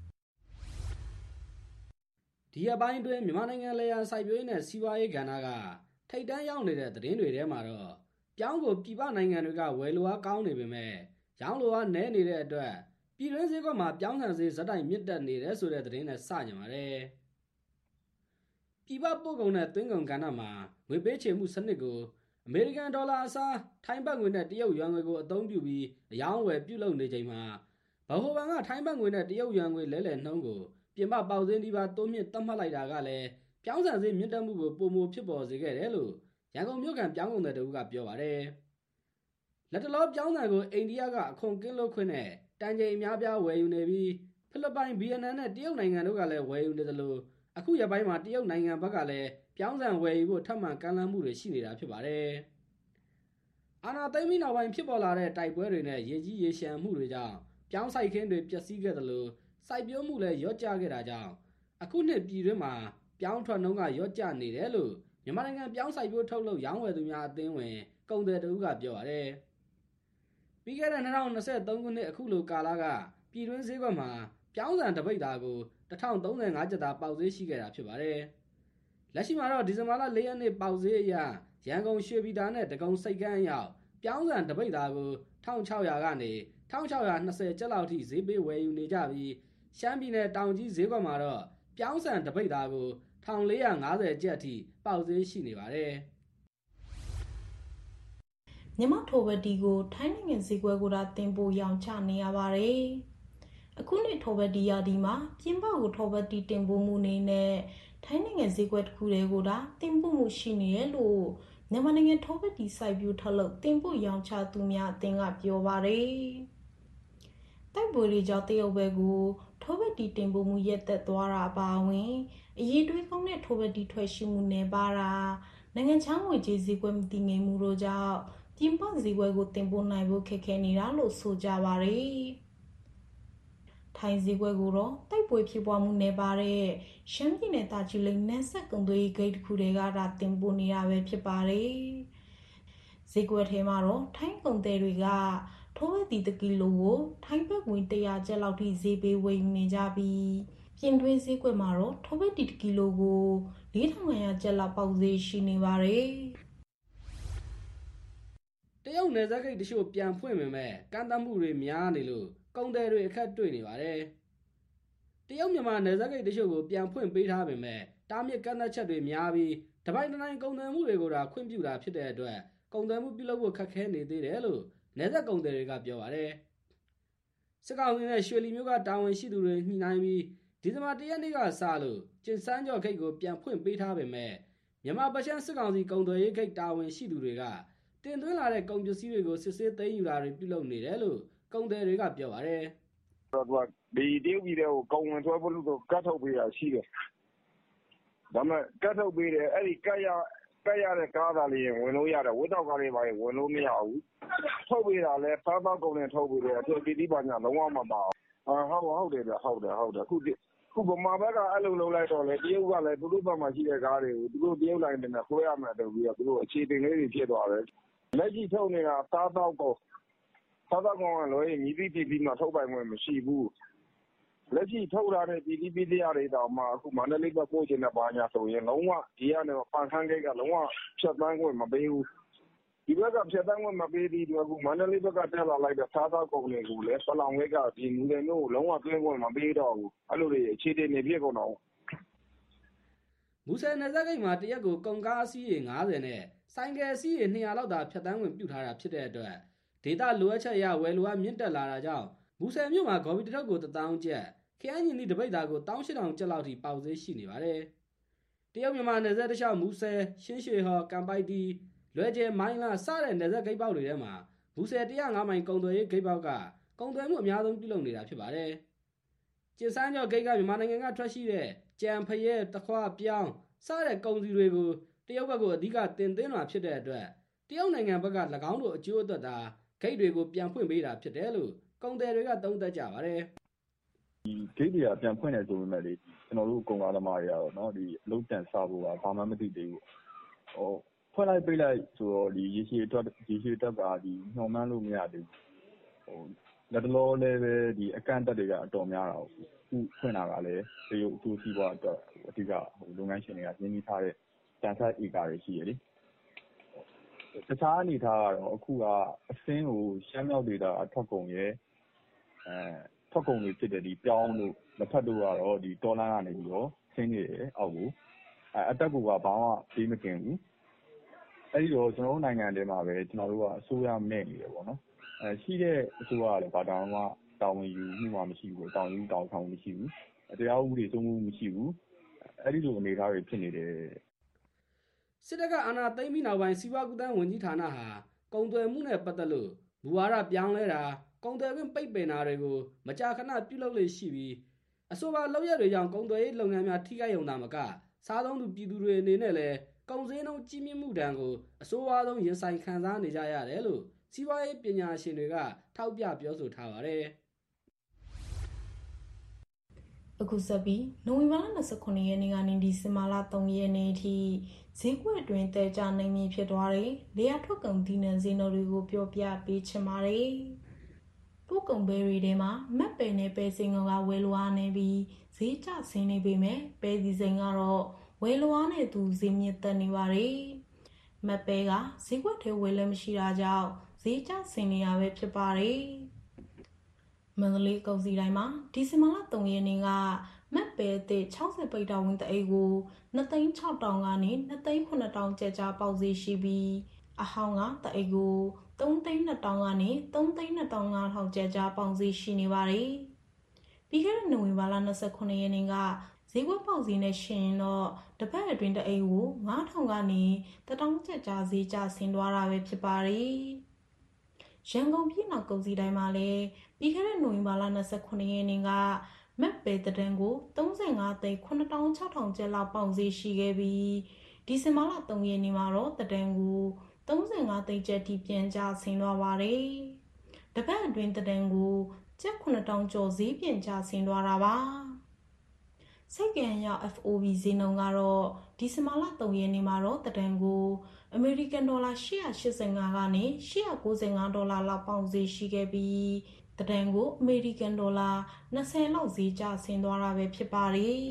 ဒီအပိုင်းတွင်မြန်မာနိုင်ငံလေယာစိုက်ပျိုးရေးနဲ့စီးပွားရေးကဏ္ဍကထိပ်တန်းရောက်နေတဲ့သတင်းတွေထဲမှာတော့ပြောင်းကိုပြည်ပနိုင်ငံတွေကဝယ်လိုအားကောင်းနေပေမဲ့ရောင်းလိုအားနည်းနေတဲ့အတွက်ပြည်တွင်းဈေးကွက်မှာပြောင်းဆန်ဈေးဇက်တိုင်မြင့်တက်နေတယ်ဆိုတဲ့သတင်းနဲ့စကြပါတယ်။ပြည်ပပို့ကုန်နဲ့သွင်းကုန်ကဏ္ဍမှာငွေပေးချေမှုစနစ်ကိုအမေရိကန်ဒေါ်လာအစားထိုင်းဘတ်ငွေနဲ့တရုတ်ယွမ်ငွေကိုအသုံးပြုပြီးအယောင်းဝယ်ပြုလုပ်နေချိန်မှာဗဟိုဘဏ်ကထိုင်းဘတ်ငွေနဲ့တရုတ်ယွမ်ငွေလဲလှယ်နှုန်းကိုပြင်ပပေါက်ဈေးဒီပါတိုးမြင့်သတ်မှတ်လိုက်တာကလည်းပြောင်းဆန်ဈေးမြင့်တက်မှုကိုပုံမဖြစ်ပေါ်စေခဲ့တယ်လို့ရန်ကုန်မြို့ကပြောင်းကုန်တဲ့တဦးကပြောပါတယ်။လက်တလောပြောင်းဆန်ကိုအိန္ဒိယကအခွန်ကင်းလွတ်ခွင့်နဲ့တန်ချိန်အများပြားဝယ်ယူနေပြီးဖိလစ်ပိုင်ဗီယက်နမ်နဲ့တရုတ်နိုင်ငံတို့ကလည်းဝယ်ယူနေသလိုအခုရက်ပိုင်းမှာတရုတ်နိုင်ငံဘက်ကလည်းပြောင်းဆန်ဝယ်ယူဖို့ထပ်မံကမ်းလှမ်းမှုတွေရှိနေတာဖြစ်ပါတယ်။အာဏာသိမ်းပြီးနောက်ပိုင်းဖြစ်ပေါ်လာတဲ့တိုက်ပွဲတွေနဲ့ရေကြီးရေရှမ်းမှုတွေကြောင့်ပြောင်းစိုက်ခင်းတွေပျက်စီးခဲ့သလိုစိုက်ပျိုးမှုလည်းရော့ကျခဲ့တာကြောင့်အခုနှစ်ပြည်တွင်းမှာပြောင်းထွက်နှုန်းကရော့ကျနေတယ်လို့မြန်မာနိုင်ငံပြောင်းစိုက်ပျိုးထုတ်လုပ်ရောင်းဝယ်သူများအသင်းဝင်ကုန်သည်တဦးကပြောပါတယ်။ပြီးခဲ့တဲ့2023ခုနှစ်အခုလိုကာလကပြည်တွင်းဈေးကွက်မှာပြောင်းဆန်တပိတ်သားကို1035ကျပ်သားပေါက်ဈေးရှိခဲ့တာဖြစ်ပါတယ်။လက်ရှိမှာတော့ဒီဇင်ဘာလ4ရက်နေ့ပေါက်ဈေးအရရန်ကုန်ရွှေပြည်သာနဲ့ဒဂုံစိတ်ကမ်းရောက်ပြောင်းဆန်တပိတ်သားကို1600ကနေ1620ကျပ်လောက်ထိဈေးပေးဝယ်ယူနေကြပြီးရှမ်းပြည်နယ်တောင်ကြီးဈေးကွက်မှာတော့ပြောင်းဆန်တပိတ်သားကို1450ကျပ်အထိပေါက်ဈေးရှိနေပါတယ်။မြန်မာထိုဘတီကိုထိုင်းနိုင်ငံဈေးကွက်ကိုသာတင်ပို့ရောင်းချနေရပါတယ်။အခုနှစ်ထိုဘတီရာဒီမှာပြင်ပကိုထိုဘတီတင်ပို့မှုနေနဲ့ထိုင်းနိုင်ငံဈေးကွက်တစ်ခုတည်းကိုသာတင်ပို့မှုရှိနေတယ်လို့မြန်မာနိုင်ငံထိုဘတီစိုက်ပျိုးထုတ်လုပ်တင်ပို့ရောင်းချသူများအသင်းကပြောပါတယ်။တိုက်ပွဲတွေကြောင့်တရုတ်ဘက်ကိုထိုဘတီတင်ပို့မှုရက်သက်သွားတာအပါအဝင်အရေးတွေးကောင်းတဲ့ထိုဘတီထွက်ရှိမှုနေပါတာနိုင်ငံခြားငွေကြေးဈေးကွက်မတည်ငြိမ်မှုတို့ကြောင့်ပြင်ပဈေးကွက်ကိုတင်ပို့နိုင်ဖို့ခက်ခဲနေတာလို့ဆိုကြပါတယ်။ထိုင်းဈေးကွက်ကိုတော့တိုက်ပွဲဖြစ်ပွားမှုနေပါတဲ့ရှမ်းပြည်နယ်တာချီလိတ်နယ်စပ်ကုန်သွယ်ရေးဂိတ်တစ်ခုတည်းကဒါတင်ပို့နေတာပဲဖြစ်ပါတယ်။ဈေးကွက်ထဲမှာတော့ထိုင်းကုန်သည်တွေကထိုးဝက်တီ1ကီလိုကိုထိုင်းဘတ်ငွေ100ကျပ်လောက်ထိဈေးပေးဝယ်ယူနေကြပြီးပြင်တွင်းဈေးကွက်မှာတော့ထိုးဝက်တီ1ကီလိုကို4500ကျပ်လောက်ပေါက်ဈေးရှိနေပါတယ်။တရုတ်နယ်စပ်ဂိတ်တချို့ပြန်ဖွင့်ပေမဲ့ကန့်သတ်မှုတွေများနေလို့ကုန်သည်တွေအခက်တွေ့နေပါတယ်တရုတ်မြန်မာနယ်စပ်ဂိတ်တချို့ကိုပြန်ဖွင့်ပေးထားပေမဲ့တားမြစ်ကန့်သတ်ချက်တွေများပြီးတပိုင်းတိုင်းကုန်သွယ်မှုတွေကိုသာခွင့်ပြုတာဖြစ်တဲ့အတွက်ကုန်သွယ်မှုပြုလုပ်ဖို့ခက်ခဲနေသေးတယ်လို့နယ်စပ်ကုန်သည်တွေကပြောပါတယ်စစ်ကောင်စီနဲ့ရွှေလီမြို့ကတာဝန်ရှိသူတွေညှိနှိုင်းပြီးဒီဇင်ဘာ1 ရက်နေ့ကစလို့ကျင်းစန်းကျော်ဂိတ်ကိုပြန်ဖွင့်ပေးထားပေမဲ့မြန်မာပရှမ်းစစ်ကောင်စီကုန်သွယ်ရေးဂိတ်တာဝန်ရှိသူတွေကတင်သွင်းလာတဲ့ကုန်ပစ္စည်းတွေကိုစစ်ဆေးသိမ်းယူတာတွေပြုလုပ်နေတယ်လို့ကုန်သည်တွေကပြောပါတယ်တော့ဒီတရုတ်ပြည်တွေကိုကုန်ဝင်ထွက်ဖို့လို့ကတ်ထုတ်ပေးတာရှိတယ်ဒါပေမဲ့ကတ်ထုတ်ပေးတယ်အဲ့ဒီကတ်ရတဲ့ကားသားလေးဝင်လို့ရတယ်ဝတ်တော့ကားလေးပါဝင်လို့မရဘူးထုတ်ပေးတာလဲစားတော့ကုန်နဲ့ထုတ်ပေးတယ်အထက်ပြည်တိပါညာလုံးဝမပါဟုတ်တယ်ဗျဟုတ်တယ်ခုဗမာဘက်ကအဲ့လိုလုပ်လိုက်တော့လေတရုတ်ကလည်းသူတို့ဘက်မှာရှိတဲ့ကားတွေကိုသူတို့တရုတ်လိုင်းတွေနဲ့ဆွဲရမယ်တော့ပြီးတော့သူတို့အခြေတင်လေးတွေဖြစ်သွားတယ်လက်ရှိထုတ်နေတာစားတော့ကုန်ကလွယ်ရင်မြည်သည့်ပြည်မှာထုတ်ပိုင်ခွင့်မရှိဘူးလက်ရှိထုတ်ထားတဲ့ပြည်တွေတောင်မှအခုမန္တလေးဘက်ပို့ချင်တဲ့ဘာညာဆိုရင်လုံးဝဒီကနေပန်ခန်းဂိတ်ကလုံးဝဖြတ်တန်းခွင့်မပေးဘူးဒီဘက်ကဖြတ်တန်းခွင့်မပေးသေးဘူးအခုမန္တလေးဘက်ကတက်လာလိုက်တဲ့စားသောက်ကုန်တွေကိုလည်းပလောင်ဂိတ်ကဒီလူတွေမျိုးလုံးဝသွင်းခွင့်မပေးတော့ဘူးအဲ့လိုတွေအခြေတင်နေပြည့်ကုန်တော့မူဆယ်နယ်စပ်ဂိတ်မှာတရက်ကိုကုန်ကားအစီးရေ90နဲ့ဆိုင်ကယ်အစီးရေ200လောက်သာဖြတ်တန်းခွင့်ပြုထားတာဖြစ်တဲ့အတွက်ဒေတာလိုအပ်ချက်အရဝယ်လိုအားမြင့်တက်လာတာကြောင့်မူဆယ်မြို့မှာဂေါ်ဘီတစ်ထုပ်ကို1000ကျပ်ခရိုင်ညီနီတပိတ်သားကို18000ကျပ်လောက်ထိပေါက်ဈေးရှိနေပါတယ်တရုတ်မြန်မာနယ်စပ်တစ်လျှောက်မူဆယ်ရှင်းရွှေဟော်ကံပိုက်တီလွယ်ကျဲမိုင်းလာစတဲ့နယ်စပ်ဂိတ်ပေါက်တွေထဲမှာမူဆယ်105မိုင်ကုန်သွယ်ရေးဂိတ်ပေါက်ကကုန်သွယ်မှုအများဆုံးပြုလုပ်နေတာဖြစ်ပါတယ်ကျင်းစန်းကျော်ဂိတ်ကမြန်မာနိုင်ငံကထွက်ရှိတဲ့ကြံဖရဲတခွားပြောင်းစတဲ့ကုန်စည်တွေကိုတရုတ်ဘက်ကိုအဓိကတင်သွင်းတာဖြစ်တဲ့အတွက်တရုတ်နိုင်ငံဘက်က၎င်းတို့အကျိုးအတွက်သာဂိတ်တွေကိုပြန်ဖွင့်ပေးတာဖြစ်တယ်လို့ကုန်သည်တွေကသုံးသပ်ကြပါတယ်ဒီဂိတ်တွေကပြန်ဖွင့်တယ်ဆိုပေမဲ့လေကျွန်တော်တို့ကုန်ကားသမားတွေကတော့เนาะဒီအလုပ်တန်စားဖို့ကဘာမှမသိသေးဘူးဖွင့်လိုက်ပိတ်လိုက်ဆိုတော့ဒီရေရှည်အတွက်ကဒီညှော်မှန်းလို့မရသေးဘူးလက်တလောလည်းပဲဒီအကန့်အသတ်တွေကအတော်များတာအခုဖွင့်တာကလည်းတရုတ်အကျိုးစီးပွားအတွက်အဓိကလုပ်ငန်းရှင်တွေကရင်းနှီးထားတဲ့တန်ဆတ်ဧကတွေရှိရလေတခြားအနေထားကတော့အခုကအစင်းကိုရှမ်းမြောက်ဒေသအထွက်ကုန်ရဲ့ထွက်ကုန်တွေဖြစ်တဲ့ဒီပြောင်းတို့လက်ဖက်တို့ကတော့ဒီဒေါ်လာကနေပြီးတော့ဆင်းနေတယ်အောက်ကိုအတက်ကူကဘာမှပေးမတင်ဘူးအဲ့ဒီတော့ကျွန်တော်တို့နိုင်ငံထဲမှာပဲကျွန်တော်တို့ကအစိုးရမဲ့နေတယ်ပေါ့နော်ရှိတဲ့အစိုးရကလည်းဘာတောင်မှတောင်းယူမှုမှမရှိဘူးတောင်းယူတောင်းဆောင်မရှိဘူးတရားဥပဒေစိုးမိုးမှုမရှိဘူးအဲ့ဒီလိုအနေအထားတွေဖြစ်နေတယ်စစ်တပ်ကအာဏာသိမ်းပြီးနောက်ပိုင်းစီးပွားကူးသန်းဝန်ကြီးဌာနဟာကုန်သွယ်မှုနဲ့ပတ်သက်လို့မူဝါဒပြောင်းလဲတာကုန်သွယ်ခွင့်ပိတ်ပင်တာတွေကိုမကြာခဏပြုလုပ်လေ့ရှိပြီးအဆိုပါလုပ်ရတွေကြောင့်ကုန်သွယ်ရေးလုပ်ငန်းများထိခိုက်ရုံသာမကစားသုံးသူပြည်သူတွေအနေနဲ့လည်းကုန်စည်နှုန်းကြီးမြင့်မှုဒဏ်ကိုအဆိုးအဝါးဆုံးရင်ဆိုင်ခံစားနေကြရတယ်လို့စီးပွားရေးပညာရှင်တွေကထောက်ပြပြောဆိုထားပါတယ်အခုဆက်ပြီးနိုဝင်ဘာလ29ရက်နေ့ကနေဒီဇင်ဘာလ3ရက်နေ့အထိဈေးကွက်အတွင်းတဲကြနိုင်မည်ဖြစ်သွားတဲ့လေယာထွက်ကုန်ဒီနံဈေးနှုန်းတွေကိုပြောပြပေးချင်ပါတယ်။ပို့ကုန်ပဲတွေထဲမှာမက်ပယ်နဲ့ပဲစင်ကဝယ်လိုအားနေပြီးဈေးကျဆင်းနေပေမဲ့ပဲဒီဇိန်ကတော့ဝယ်လိုအားနဲ့သူဈေးမြင့်တက်နေပါတယ်။မက်ပယ်ကဈေးကွက်ထဲဝယ်လည်းမရှိတာကြောင့်ဈေးကျဆင်းနေရပဲဖြစ်ပါတယ်။မန္တလေးကုန်စည်တိုင်းမှာဒီဇင်ဘာလ3ရက်နေ့ကမက်ပဲအသစ်60ပိတ်တာဝင်တအိတ်ကို2,600ကနေ2,900ကျပ်ကြားပေါက်ဈေးရှိပြီးအဟောင်းကတအိတ်ကို3,200ကနေ3,25000ကျပ်ကြားပေါက်ဈေးရှိနေပါတယ်။ပြီးခဲ့တဲ့နိုဝင်ဘာလ29ရက်နေ့ကဈေးကွက်ပေါက်ဈေးနဲ့ရှင်တော့တစ်ပတ်အတွင်းတအိတ်ကို9,000ကနေ1,000ကျပ်ကြားဈေးကျဆင်းသွားတာပဲဖြစ်ပါတယ်။ရန်ကုန်ပြည်နောက်ကုန်စည်တိုင်းမှာလည်းပြီးခဲ့တဲ့နိုဝင်ဘာလ29ရက်နေ့ကမက်ပဲတဒန်းကို35သိန်း9,600ကျပ်လောက်ပေါက်ဈေးရှိခဲ့ပြီးဒီဇင်ဘာလ3ရက်နေ့မှာတော့တဒန်းကို35သိန်းကျပ်ထိပြန်ကျဆင်းသွားပါတယ်။တစ်ပတ်အတွင်းတဒန်းကိုကျပ်9,000ကျော်ဈေးပြန်ကျဆင်းသွားတာပါ။စိတ်ကံရောက် FOB ဈေးနှုန်းကတော့ဒီဇင်ဘာလ3ရက်နေ့မှာတော့တဒန်းကိုအမေရိကန်ဒေါ်လာ885ကနေ895ဒေါ်လာလောက်ပေါက်ဈေးရှိခဲ့ပြီးတဒန်းကိုအမေရိကန်ဒေါ်လာ20လောက်ဈေးကျဆင်းသွားတာပဲဖြစ်ပါတယ်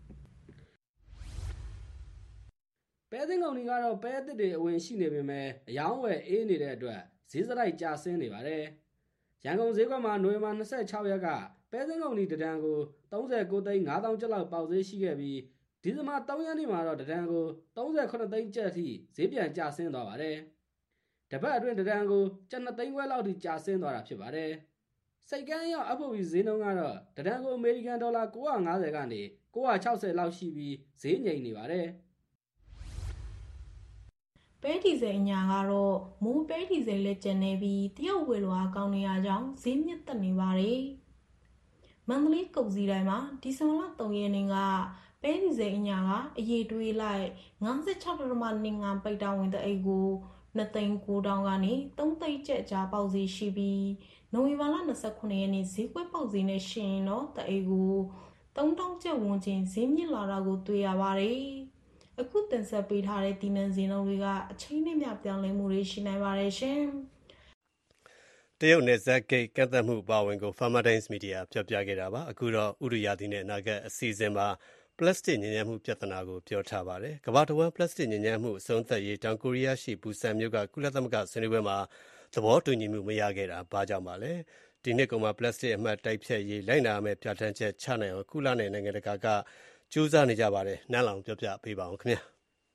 ။ပဲသင်းကုန်တွေကတော့ပဲအသစ်တွေအဝင်ရှိနေပေမဲ့အယောင်းဝယ်အေးနေတဲ့အတွက်ဈေးစရိုက်ကျဆင်းနေပါတယ်။ရန်ကုန်ဈေးကွက်မှာနိုဝင်ဘာ26ရက်ကပဲစင်းကုန်ဒီတံကို39သိန်း5,000ကျပ်လောက်ပေါက်ဈေးရှိခဲ့ပြီးဒီဇင်ဘာ3ရက်နေ့မှာတော့တံကို38သိန်းကျပ်အထိဈေးပြန်ကျဆင်းသွားပါတယ်။တပတ်အတွင်းတံကိုကျပ်2သိန်းခွဲလောက်ထိကျဆင်းသွားတာဖြစ်ပါတယ်။စိတ်ကန်းရောက် FOB ဈေးနှုန်းကတော့တံကိုအမေရိကန်ဒေါ်လာ950ကနေ960လောက်ရှိပြီးဈေးငြိမ်နေပါတယ်။ပဲဒီဇယ်အညာကတော့မိုးပဲဒီဇယ်လက်ကျန်နေပြီးတရုတ်ဝယ်လိုအားကောင်းနေရကြောင်းဈေးမြင့်တက်နေပါတယ်။မန္တလေးကုန်စည်တိုင်းမှာဒီဇင်ဘာလ3ရက်နေ့ကပဲဒီဇယ်အညာကအရေးတွေးလိုက် 56.25 ပိတ်တောင်းဝင်တဲ့အိတ်ကို2,900,000ကနေ3သိန်းကျပ်ကြားပေါက်ဈေးရှိပြီးနိုဝင်ဘာလ29ရက်နေ့ဈေးကွက်ပေါက်ဈေးနဲ့ရှင်တော့တဲ့အိတ်ကို3,000ကျပ်ဝန်းကျင်ဈေးမြင့်လာတာကိုတွေ့ရပါတယ်။အခုတင်ဆက်ပေးထားတဲ့ဒီနန်းဈေးနှုန်းတွေကအချိန်နဲ့မျှပြောင်းလဲမှုတွေရှိနိုင်ပါတယ်ရှင်။တရုတ်နယ်စပ်ဂိတ်ကန့်သတ်မှုပါဝင်ကို Farmer Times Media ပြောပြခဲ့တာပါ။အခုတော့ဥရိယာသီနဲ့အနာဂတ်အစီအစဉ်မှာပလတ်စတစ်ညစ်ညမ်းမှုပြဿနာကိုပြောထားပါတယ်။ကမ္ဘာတဝန်းပလတ်စတစ်ညစ်ညမ်းမှုအဆုံးသတ်ရေးတောင်ကိုရီးယားရှိဘူဆန်မြို့ကကုလသမဂ္ဂဆွေးနွေးပွဲမှာသဘောတူညီမှုမရခဲ့တာဘာကြောင့်ပါလဲ။ဒီနှစ်ကုန်မှာပလတ်စတစ်အမှတ်တိုက်ဖြတ်ရေးလိုက်နာရမယ့်ပြဋ္ဌာန်းချက်ချနိုင်အောင်ကုလနဲ့နိုင်ငံတကာကကြိုးစားနေကြပါတယ်။နန်းလောင်ပြောပြပေးပါအောင်ခင်ဗျာ။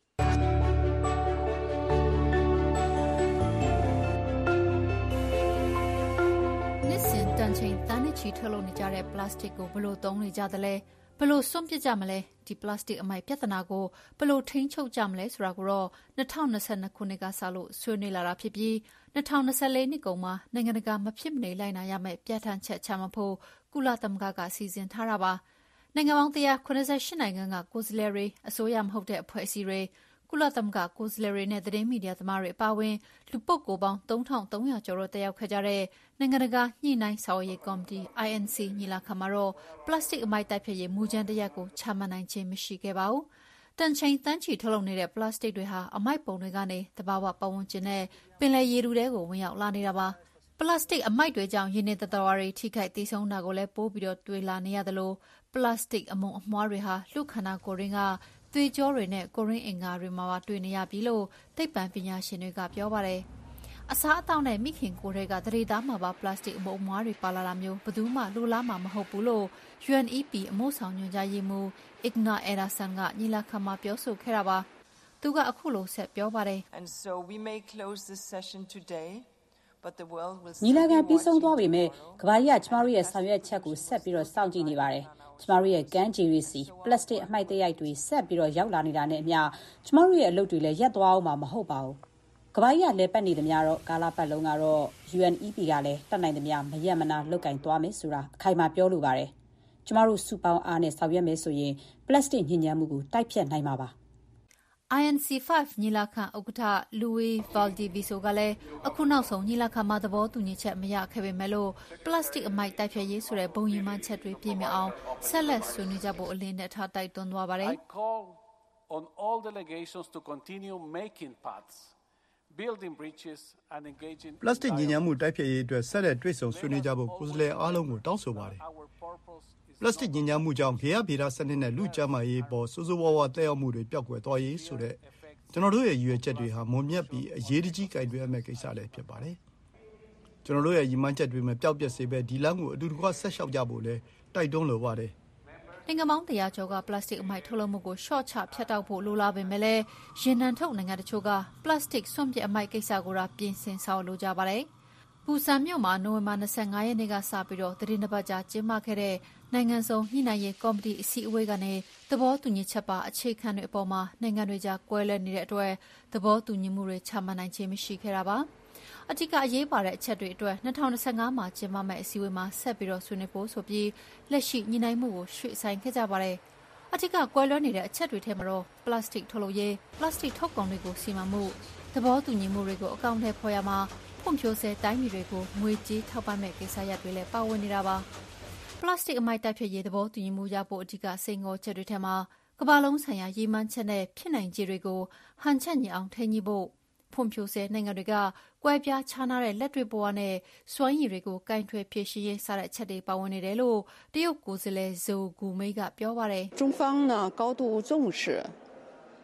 တန်ချိန်တန်းနဲ့ချီထုတ်လုပ်နေကြတဲ့ပလတ်စတစ်ကိုဘယ်လိုသုံးနေကြသလဲဘယ်လိုစွန့်ပစ်ကြမလဲဒီပလတ်စတစ်အမိုက်ပြဿနာကိုဘယ်လိုထိန်းချုပ်ကြမလဲဆိုတာကိုတော့2022ခုနှစ်ကစလို့ဆွေးနွေးလာတာဖြစ်ပြီး2024နှစ်ကုန်မှာနိုင်ငံတကာမဖြစ်မနေလိုက်နာရမယ့်ပြဋ္ဌာန်းချက်ချမှတ်ဖို့ကုလသမဂ္ဂကစီစဉ်ထားတာပါနိုင်ငံပေါင်း188နိုင်ငံကကိုယ်စားလှယ်တွေအစိုးရမဟုတ်တဲ့အဖွဲ့အစည်းတွေကုလသမဂ္ဂကိုယ်စားလှယ်တွေနဲ့သတင်းမီဒီယာသမားတွေအပါအဝင်လူပုဂ္ဂိုလ်ပေါင်း3,300ကျော်တို့တက်ရောက်ခဲ့ကြတဲ့နိုင်ငံတကာညှိနှိုင်းဆောင်ရွက်ရေးကော်မတီ INC ညီလာခံမှာတော့ပလတ်စတစ်အမိုက်တိုက်ဖျက်ရေးမူကြမ်းတစ်ရပ်ကိုချမှတ်နိုင်ခြင်းမရှိခဲ့ပါဘူး။တန်ချိန်တန်းချီထုတ်လုပ်နေတဲ့ပလတ်စတစ်တွေဟာအမိုက်ပုံတွေကနေသဘာဝပတ်ဝန်းကျင်နဲ့ပင်လယ်ရေထုထဲကိုဝင်ရောက်လာနေတာပါ။ပလတ်စတစ်အမိုက်တွေကြောင့်ရင်းနှီးသတ္တဝါတွေထိခိုက်သေဆုံးတာကိုလည်းပိုပြီးတွေ့လာနေရသလိုပလတ်စတစ်အမုန်အမွှားတွေဟာလူခန္ဓာကိုယ်ရင်းကသွေးကြောတွေနဲ့ကိုရင်းအင်္ဂါတွေမှာပါတွေ့နေရပြီလို့သိပ္ပံပညာရှင်တွေကပြောပါတယ်။အစားအသောက်နဲ့မိခင်ကိုယ်တွေကသတိသားမှာပါပလတ်စတစ်အမုန်အမွှားတွေပါလာတာမျိုးဘယ်သူမှလိုလားမှာမဟုတ်ဘူးလို့ UNEP အမှုဆောင်ညွှန်ကြားရေးမှူး Ignar Ederson ကညီလာခံမှာပြောဆိုခဲ့တာပါ။သူကအခုလိုဆက်ပြောပါတယ်။ညီလာခံပြီးဆုံးသွားပြီမဲ့ကမ္ဘာကြီးကကျမတို့ရဲ့ဆောင်ရွက်ချက်ကိုဆက်ပြီးစောင့်ကြည့်နေပါတယ်။ကျမတို့ရဲ့ကမ်းခြေတွေစီပလတ်စတစ်အမှိုက်သရိုက်တွေဆက်ပြီးရောက်လာနေတာနဲ့အမျှကျမတို့ရဲ့အလုပ်တွေလည်းရပ်သွားအောင်မှာမဟုတ်ပါဘူး။ကမ္ဘာကြီးကလဲပတ်နေသမျှတော့ကာလပတ်လုံးကတော့ UNEP ကလည်းတတ်နိုင်သမျှမရက်မနာလုပ်ကင်သွားမယ်ဆိုတာအခိုင်အမာပြောလိုပါတယ်။ကျမတို့စုပေါင်းအားနဲ့ဆောင်ရွက်မယ်ဆိုရင်ပလတ်စတစ်ညစ်ညမ်းမှုကိုတိုက်ဖျက်နိုင်မှာပါ။ INC5 ညီလာခံဥက္ကဋ္ဌ Luis Valdiviso ကလည်းအခုနောက်ဆုံးညီလာခံမှာသဘောတူညီချက်မရခဲ့ပေမဲ့လို့ပလတ်စတစ်အမိုက်တိုက်ဖျက်ရေးဆိုတဲ့ဘုံရည်မှန်းချက်တွေပြည့်မြတ်အောင်ဆက်လက်ဆွေးနွေးကြဖို့အလင်းနဲ့ထားတိုက်တွန်းသွားပါတယ်။ on all delegations to continue making paths building bridges and engaging ပလတ်စတစ်ညစ်ညမ်းမှုတိုက်ဖျက်ရေးအတွက်ဆက်လက်တွေ့ဆုံဆွေးနွေးကြဖို့ကိုယ်စားလှယ်အားလုံးကိုတောင်းဆိုပါတယ်။ပလတ်စတစ်ညစ်ညမ်းမှုကြောင့်ဂေဟဗေဒစနစ်နဲ့လူ့ကျန်းမာရေးပေါ်ဆိုးဆိုးဝါးဝါးသက်ရောက်မှုတွေပျောက်ကွယ်သွားရေးဆိုတဲ့ကျွန်တော်တို့ရဲ့ရည်ရွယ်ချက်တွေဟာမွန်မြတ်ပြီးအရေးတကြီးကင်တွယ်ရမယ့်ကိစ္စလည်းဖြစ်ပါတယ်။ကျွန်တော်တို့ရဲ့ရည်မှန်းချက်တွေမပျောက်ပြတ်စေဘဲဒီလမ်းကိုအတူတကွဆက်လျှောက်ကြဖို့လည်းတိုက်တွန်းလိုပါတယ်။နိုင်ငံပေါင်း100ကျော်ကပလတ်စတစ်အမိုက်ထုတ်လုပ်မှုကိုရှော့ချဖြတ်တောက်ဖို့လိုလားပေမဲ့လည်းရင်နံထုတ်နိုင်ငံတချို့ကပလတ်စတစ်စွန့်ပစ်အမိုက်ကိစ္စကိုပြင်ဆင်ဆောင်လိုကြပါတယ်။ဘူဆန်မြို့မှာနိုဝင်ဘာ25ရက်နေ့ကစပြီးသတင်းတစ်ပတ်ကြာကျင်းပခဲ့တဲ့နိုင်ငံစုံညှိနှိုင်းရေးကော်မတီအစည်းအဝေးကနေသဘောတူညီချက်ပါအခြေခံတွေအပေါ်မှာနိုင်ငံတွေကြားကွဲလွဲနေတဲ့အတွက်သဘောတူညီမှုတွေချမှတ်နိုင်ခြင်းမရှိခဲ့တာပါ။အထူးအရေးပါတဲ့အချက်တွေအတွက်2025မှာကျင်းပမယ့်အစည်းအဝေးမှာဆက်ပြီးဆွေးနွေးဖို့ဆိုပြီးလက်ရှိညှိနှိုင်းမှုကိုရွှေ့ဆိုင်းခဲ့ကြပါတယ်။အထူးကွဲလွဲနေတဲ့အချက်တွေထဲမှာတော့ပလတ်စတစ်ထုတ်လုပ်ရေးပလတ်စတစ်ထုတ်ကုန်တွေကိုစီမံမှုသဘောတူညီမှုတွေကိုအကောင့်ထဲဖော်ရမှာဖွံ့ဖြိုးဆဲတိုင်းပြည်တွေကိုငွေကြေးထောက်ပံ့မဲ့ကိစ္စရပ်တွေလည်းပါဝင်နေတာပါ။ပလတ်စတစ်အမိုက်တိုက်ဖျက်ရေးသဘောတူညီမှုရဖို့အဓိကစိန်ခေါ်ချက်တွေထဲမှာကမ္ဘာလုံးဆိုင်ရာရည်မှန်းချက်နဲ့ဖြစ်နိုင်ခြေတွေကိုဟန်ချက်ညီအောင်ထိန်းညှိဖို့ဖွံ့ဖြိုးဆဲနိုင်ငံတွေကကွဲပြားခြားနားတဲ့လက်တွေ့ဘဝနဲ့စွမ်းရည်တွေကိုကင်တွယ်ဖြည့်ရှင်းရေးစတဲ့အချက်တွေပါဝင်နေတယ်လို့တရုတ်ကိုယ်စားလှယ်ဇိုဂူမိတ်ကပြောပါတယ်中方呢高度重视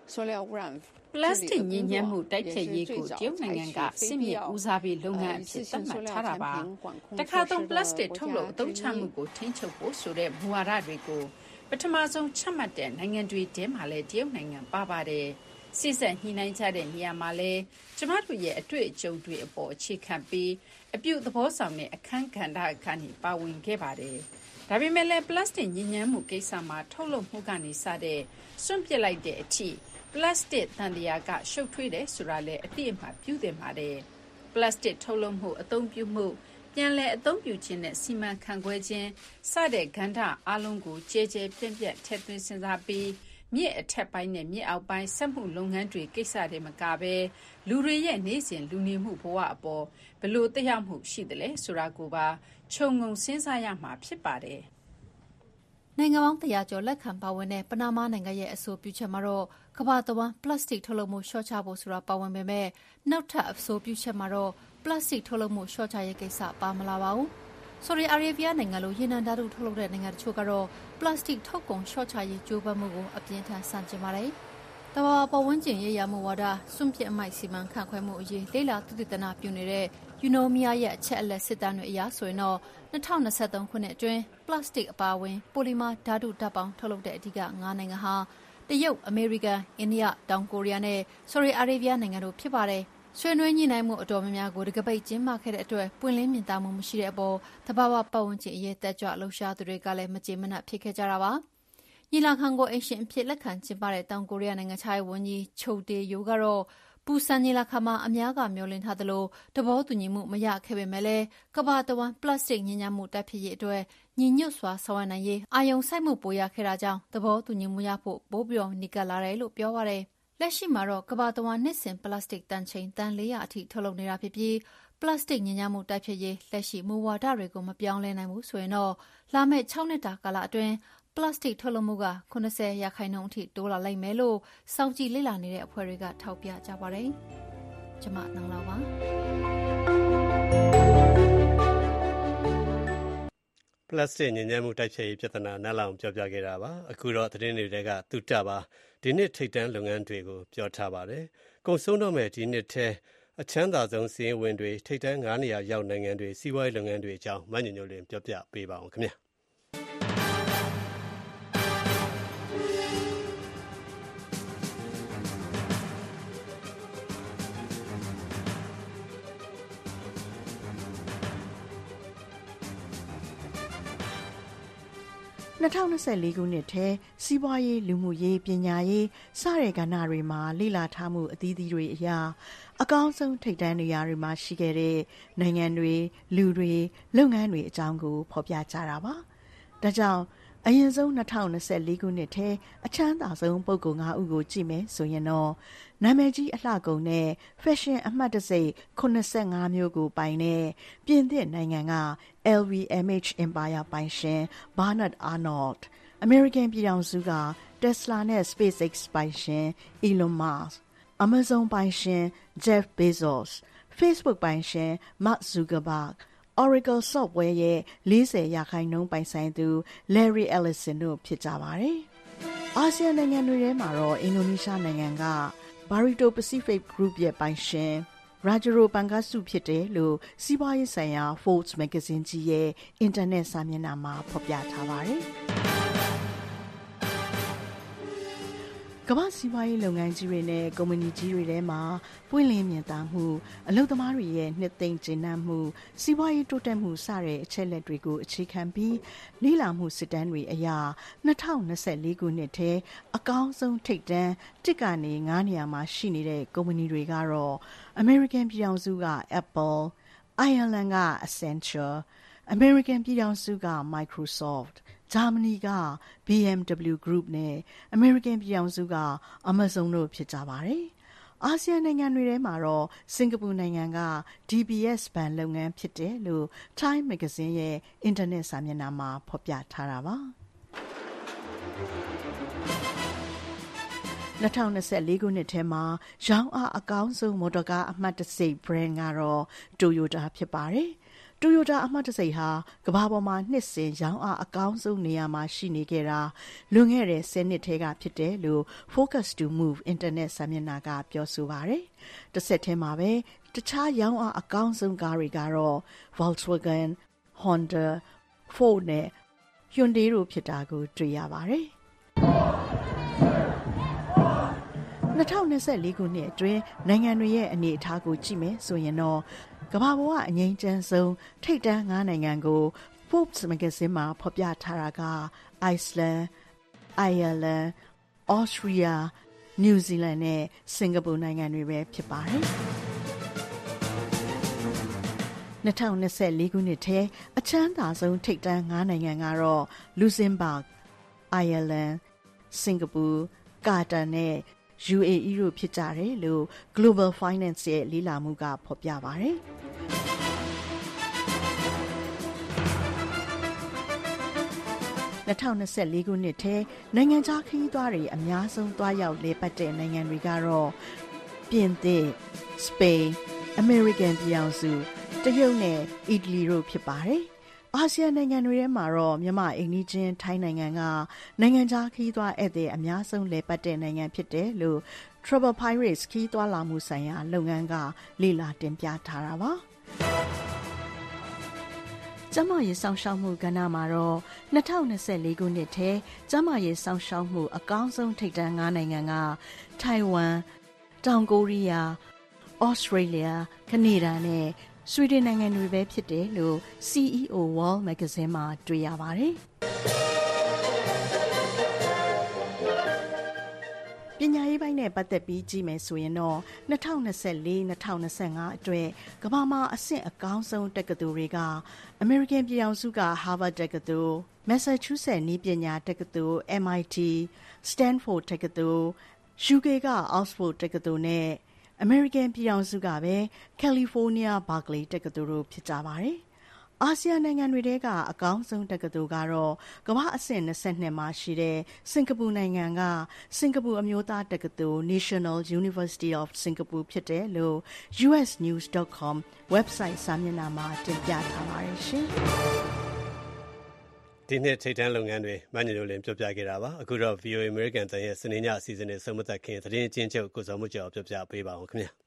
ပလတ်စတစ်ညစ်ညမ်းမှုတိုက်ဖျက်ရေးကိုတရုတ်နိုင်ငံကစစ်မြေဦးစားပေးလုပ်ငန်းအဖြစ်သတ်မှတ်ထားတာပါတခါသုံးပလတ်စတစ်ထုတ်လုပ်အသုံးချမှုကိုထိန်းချုပ်ဖို့ဆိုတဲ့မူဝါဒတွေကိုပထမဆုံးချမှတ်တဲ့နိုင်ငံတွေထဲမှာလည်းတရုတ်နိုင်ငံပါပါတယ်စစ်ဆက်ညှိနှိုင်းကြတဲ့နေရာမှာလည်းကျမတို့ရဲ့အတွေ့အကြုံတွေအပေါ်အခြေခံပြီးအပြုသဘောဆောင်တဲ့အခန်းကဏ္ဍကနေပါဝင်ခဲ့ပါတယ်ဒါပေမဲ့လည်းပလတ်စတစ်ညစ်ညမ်းမှုကိစ္စမှာထုတ်လုပ်မှုကနေစတဲ့စွန့်ပစ်လိုက်တဲ့အထိပလတ်စတစ်သံတရားကရှုပ်ထွေးတယ်ဆိုတာလည်းအသိအမှတ်ပြုသင့်ပါတယ်ပလတ်စတစ်ထုတ်လုပ်မှုအသုံးပြုမှုပြန်လည်အသုံးပြုခြင်းနဲ့စီမံခန့်ခွဲခြင်းစတဲ့ကဏ္ဍအလုံးကိုကြဲကြဲပြန့်ပြန့်ထည့်သွင်းစဉ်းစားပြီးမြစ်အထက်ပိုင်းနဲ့မြစ်အောက်ပိုင်းစက်မှုလုပ်ငန်းတွေကိစ္စတွေမကဘဲလူတွေရဲ့နေ့စဉ်လူနေမှုဘဝအပေါ်ဘယ်လိုသက်ရောက်မှုရှိသလဲဆိုတာကိုပါခြုံငုံစဉ်းစားရမှာဖြစ်ပါတယ်နိုင်ငံပေါင်း100ကျော်လက်ခံပါဝင်တဲ့ပနာမနိုင်ငံရဲ့အဆိုပြုချက်မှာတော့ကမ္ဘာတဝန်းပလတ်စတစ်ထုတ်လုပ်မှုလျှော့ချဖို့ဆိုတာပါဝင်ပေမဲ့နောက်ထပ်အဆိုပြုချက်မှာတော့ပလတ်စတစ်ထုတ်လုပ်မှုလျှော့ချရေးကိစ္စပါမလာပါဘူး။ဆော်ဒီအာရေဗျနိုင်ငံလိုရေနံဓာတုထုတ်လုပ်တဲ့နိုင်ငံတချို့ကတော့ပလတ်စတစ်ထုတ်ကုန်လျှော့ချရေးကြိုးပမ်းမှုကိုအပြင်းထန်ဆန့်ကျင်ပါတယ်။တဘာဝပတ်ဝန်းကျင်ရေးရာမှုဝါဒစွန့်ပစ်အမိုက်စီမံခန့်ခွဲမှုအရေးလေ့လာသုတေသနပြုနေတဲ့ယူနိုမီယာရဲ့အချက်အလက်စစ်တမ်းတွေအရဆိုရင်တော့2023ခုနှစ်အတွင်းပလတ်စတစ်အပါအဝင်ပိုလီမာဓာတုဓာတ်ပေါင်းထုတ်လုပ်တဲ့အဓိက9နိုင်ငံဟာတရုတ်၊အမေရိကန်၊အိန္ဒိယ၊တောင်ကိုရီးယားနဲ့ဆော်ဒီအာရေဗျနိုင်ငံတို့ဖြစ်ပါတယ်။ဆွေးနွေးညှိနှိုင်းမှုအတော်များများကိုတကပိတ်ကျင်းပခဲ့တဲ့အတွက်ပွင့်လင်းမြင်သာမှုမရှိတဲ့အပေါ်သဘာဝပတ်ဝန်းကျင်အရေးတက်ကြွလှုပ်ရှားသူတွေကလည်းမကျေမနပ်ဖြစ်ခဲ့ကြတာပါ။ညီလာခံကိုအိမ်ရှင်အဖြစ်လက်ခံကျင်းပတဲ့တောင်ကိုရီးယားနိုင်ငံခြားရေးဝန်ကြီးချိုတေယိုကတော့ပူဆန်ညီလာခံမှာအများကမျှော်လင့်ထားသလိုသဘောတူညီမှုမရခဲ့ပေမဲ့လည်းကမ္ဘာတဝန်းပလတ်စတစ်ညစ်ညမ်းမှုတိုက်ဖျက်ရေးအတွက်ညီညွတ်စွာဆောင်ရွက်နိုင်ရေးအာရုံစိုက်မှုပိုရခဲ့တာကြောင့်သဘောတူညီမှုရဖို့ပိုပြီးနီးကပ်လာတယ်လို့ပြောပါတယ်။လက်ရှိမှာတော့ကမ္ဘာတဝန်းနှစ်စဉ်ပလတ်စတစ်တန်ချိန်တန်400အထိထုတ်လုပ်နေတာဖြစ်ပြီးပလတ်စတစ်ညစ်ညမ်းမှုတိုက်ဖျက်ရေးလက်ရှိမူဝါဒတွေကိုမပြောင်းလဲနိုင်ဘူးဆိုရင်တော့လာမယ့်6နှစ်တာကာလအတွင်းပလတ်စတစ်ထုတ်လုပ်မှုက90%အထိတိုးလာလိမ့်မယ်လို့စောင့်ကြည့်လေ့လာနေတဲ့အဖွဲ့တွေကထောက်ပြကြပါတယ်။ကျွန်မနန်းလာပါပလတ်စတစ်ညစ်ညမ်းမှုတိုက်ဖျက်ရေးပြဿနာနားလည်အောင်ပြောပြခဲ့တာပါအခုတော့သတင်းတွေကသူတပါဒီနှစ်ထိပ်တန်းလုပ်ငန်းတွေကိုပြောထားပါတယ်ကုန်ဆုံးတော့မဲ့ဒီနှစ်ထဲအချမ်းသာဆုံးစီးရင်ဝင်တွေထိပ်တန်း9နေရာရောက်နိုင်ငံတွေစီးပွားရေးလုပ်ငန်းတွေအကြောင်းမညညိုလင်းပြောပြပေးပါအောင်ခင်ဗျာ 2024ခုနှစ်ထဲစီးပွားရေးလူမှုရေးပညာရေးစတဲ့ကဏ္ဍတွေမှာလေ့လာထားမှုအသီးသီးတွေအရာအကောင်းဆုံးထိပ်တန်းနေရာတွေမှာရှိခဲ့တဲ့နိုင်ငံတွေလူတွေလုပ်ငန်းတွေအကြောင်းကိုဖော်ပြကြတာပါ။ဒါကြောင့်အရင်ဆုံး2024ခုနှစ်ထဲအချမ်းသာဆုံးပုဂ္ဂိုလ်9ဦးကိုကြည့်မယ်ဆိုရင်တော့နာမည်ကြီးအလှကုန်နဲ့ဖက်ရှင်အမှတ်တစိတ်85မျိုးကိုပိုင်တဲ့ပြင်သစ်နိုင်ငံက LVMH Empire ပိုင်ရှင် Bernard Arnault အမေရိကန်ပြည်ထောင်စုက Tesla နဲ့ SpaceX ပိုင်ရှင် Elon Musk Amazon ပိုင်ရှင် Jeff Bezos Facebook ပိုင်ရှင် Mark Zuckerberg Oracle Software ရဲ့40%ပိုင်ဆိုင်သူ Larry Ellison တို့ဖြစ်ကြပါတယ်။အာဆီယံနိုင်ငံတွေထဲမှာတော့အင်ဒိုနီးရှားနိုင်ငံက Barito Pacific Group ရဲ့ပိုင်ရှင် Rajaro Panggasu ဖြစ်တယ်လို့စီးပွားရေးဆိုင်ရာ Forbes Magazine ကြီးရဲ့အင်တာနက်စာမျက်နှာမှာဖော်ပြထားပါတယ်။ကမ္ဘာစီးပွားရေးလုပ်ငန်းကြီးတွေနဲ့ကုမ္ပဏီကြီးတွေထဲမှာပွင့်လင်းမြင်သာမှုအလုပ်သမားတွေရဲ့နှစ်သိမ့်ကျေနပ်မှုစီးပွားရေးတိုးတက်မှုစတဲ့အချက်လက်တွေကိုအခြေခံပြီးလေ့လာမှုစစ်တမ်းတွေအရ2024ခုနှစ်ထဲအကောင်းဆုံးထိပ်တန်းတစ်ကနေ9နေရာမှာရှိနေတဲ့ကုမ္ပဏီတွေကတော့ American ပြည်ထောင်စုက Apple, Ireland က Accenture, American ပြည်ထောင်စုက Microsoftဂျာမနီက BMW Group နဲ့ American ပြည်ထောင်စုက Amazon တို့ဖြစ်ကြပါတယ်။အာဆီယံနိုင်ငံတွေထဲမှာတော့စင်ကာပူနိုင်ငံက DBS ဘဏ်လုပ်ငန်းဖြစ်တယ်လို့ Time Magazine ရဲ့အင်တာနက်စာမျက်နှာမှာဖော်ပြထားတာပါ။2024ခုနှစ်ထဲမှာရောင်းအားအကောင်းဆုံးမော်တော်ကားအမှတ်တစိတ် brand ကတော့ Toyota ဖြစ်ပါတယ်။တိုယိုတာအမှတ်တစိတ်ဟာကမ္ဘာပေါ်မှာနှစ်စဉ်ရောင်းအားအကောင်းဆုံးနေရာမှာရှိနေခဲ့တာလွန်ခဲ့တဲ့10နှစ်ထဲကဖြစ်တယ်လို့ Focus to Move Internet စာမျက်နှာကပြောဆိုပါတယ်။တစ်ဆက်တည်းမှာပဲတခြားရောင်းအားအကောင်းဆုံးကားတွေကတော့ Volkswagen, Honda, Ford နဲ့ Hyundai တို့ဖြစ်တာကိုတွေ့ရပါတယ်။2024ခုနှစ်အတွင်းနိုင်ငံတွေရဲ့အနေအထားကိုကြည့်မယ်ဆိုရင်တော့ကမ္ဘာပေါ်ကအငြိမ်းချမ်းဆုံးထိပ်တန်း9နိုင်ငံကို Forbes မဂ္ဂဇင်းမှာဖော်ပြထားတာက Iceland, Ireland, Austria, New Zealand နဲ့ Singapore နိုင်ငံတွေပဲဖြစ်ပါတယ်။2024ခုနှစ်ထဲအချမ်းသာဆုံးထိပ်တန်း9နိုင်ငံကတော့ Luxembourg, Ireland, Singapore, Qatar နဲ့UAE တို့ဖြစ်ကြတယ်လို့ Global Finance ရဲ့လေ့လာမှုကဖော်ပြပါတယ်။2024ခုနှစ်ထဲနိုင်ငံခြားခရီးသွားတွေအများဆုံးသွားရောက်လည်ပတ်တဲ့နိုင်ငံတွေကတော့ပြင်သစ်၊စပိန်၊အမေရိကန်ပြည်ထောင်စု၊တရုတ်နဲ့အီတလီတို့ဖြစ်ပါတယ်။အာဆီယံနိုင်ငံတွေထဲမှာတော့မြန်မာအိမ်နီးချင်းထိုင်းနိုင်ငံကနိုင်ငံခြားခရီးသွားဧည့်သည်အများဆုံးလည်ပတ်တဲ့နိုင်ငံဖြစ်တယ်လို့ Travel Pirates ခရီးသွားလာမှုဆိုင်ရာလုပ်ငန်းကလေ့လာတင်ပြထားတာပါ။ကျန်းမာရေးစောင့်ရှောက်မှုကဏ္ဍမှာတော့2024ခုနှစ်ထဲကျန်းမာရေးစောင့်ရှောက်မှုအကောင်းဆုံးထိပ်တန်း9နိုင်ငံကထိုင်ဝမ်၊တောင်ကိုရီးယား၊ဩစတြေးလျ၊ကနေဒါနဲ့ဆွီဒင်နိုင်ငံတွေပဲဖြစ်တယ်လို့ CEO World Magazine မှာတွေ့ရပါတယ်။ပညာရေးပိုင်းနဲ့ပတ်သက်ပြီးကြည့်မယ်ဆိုရင်တော့2024-2025အတွက်ကမ္ဘာမှာအဆင့်အကောင်းဆုံးတက္ကသိုလ်တွေကအမေရိကန်ပြည်ထောင်စုက Harvard တက္ကသိုလ်၊ Massachusetts နည်းပညာတက္ကသိုလ် MIT, Stanford တက္ကသိုလ်၊ UK က Oxford တက္ကသိုလ်နဲ့အမေရိကန်ပြည်ထောင်စုကပဲကယ်လီဖိုးနီးယားဘာကလီတက္ကသိုလ်တို့ဖြစ်ကြပါတယ်။အာဆီယံနိုင်ငံတွေထဲကအကောင်းဆုံးတက္ကသိုလ်ကတော့ကမ္ဘာအဆင့်22မှာရှိတဲ့စင်ကာပူနိုင်ငံကစင်ကာပူအမျိုးသားတက္ကသိုလ် National University of Singapore ဖြစ်တယ်လို့ usnews.com website စာမျက်နှာမှာတင်ပြထားပါတယ်ရှင်။ဒီနှစ်ထိပ်တန်းလုပ်ငန်းတွေမညို့လင်းပြောပြခဲ့တာပါအခုတော့ VOA American တန်ရဲ့စနေညအစီအစဉ်နဲ့ဆုံးမသက်ခင်သတင်းအချင်းချုပ်ကိုစောမှုကျော်ပြောပြပေးပါအောင်ခင်ဗျာ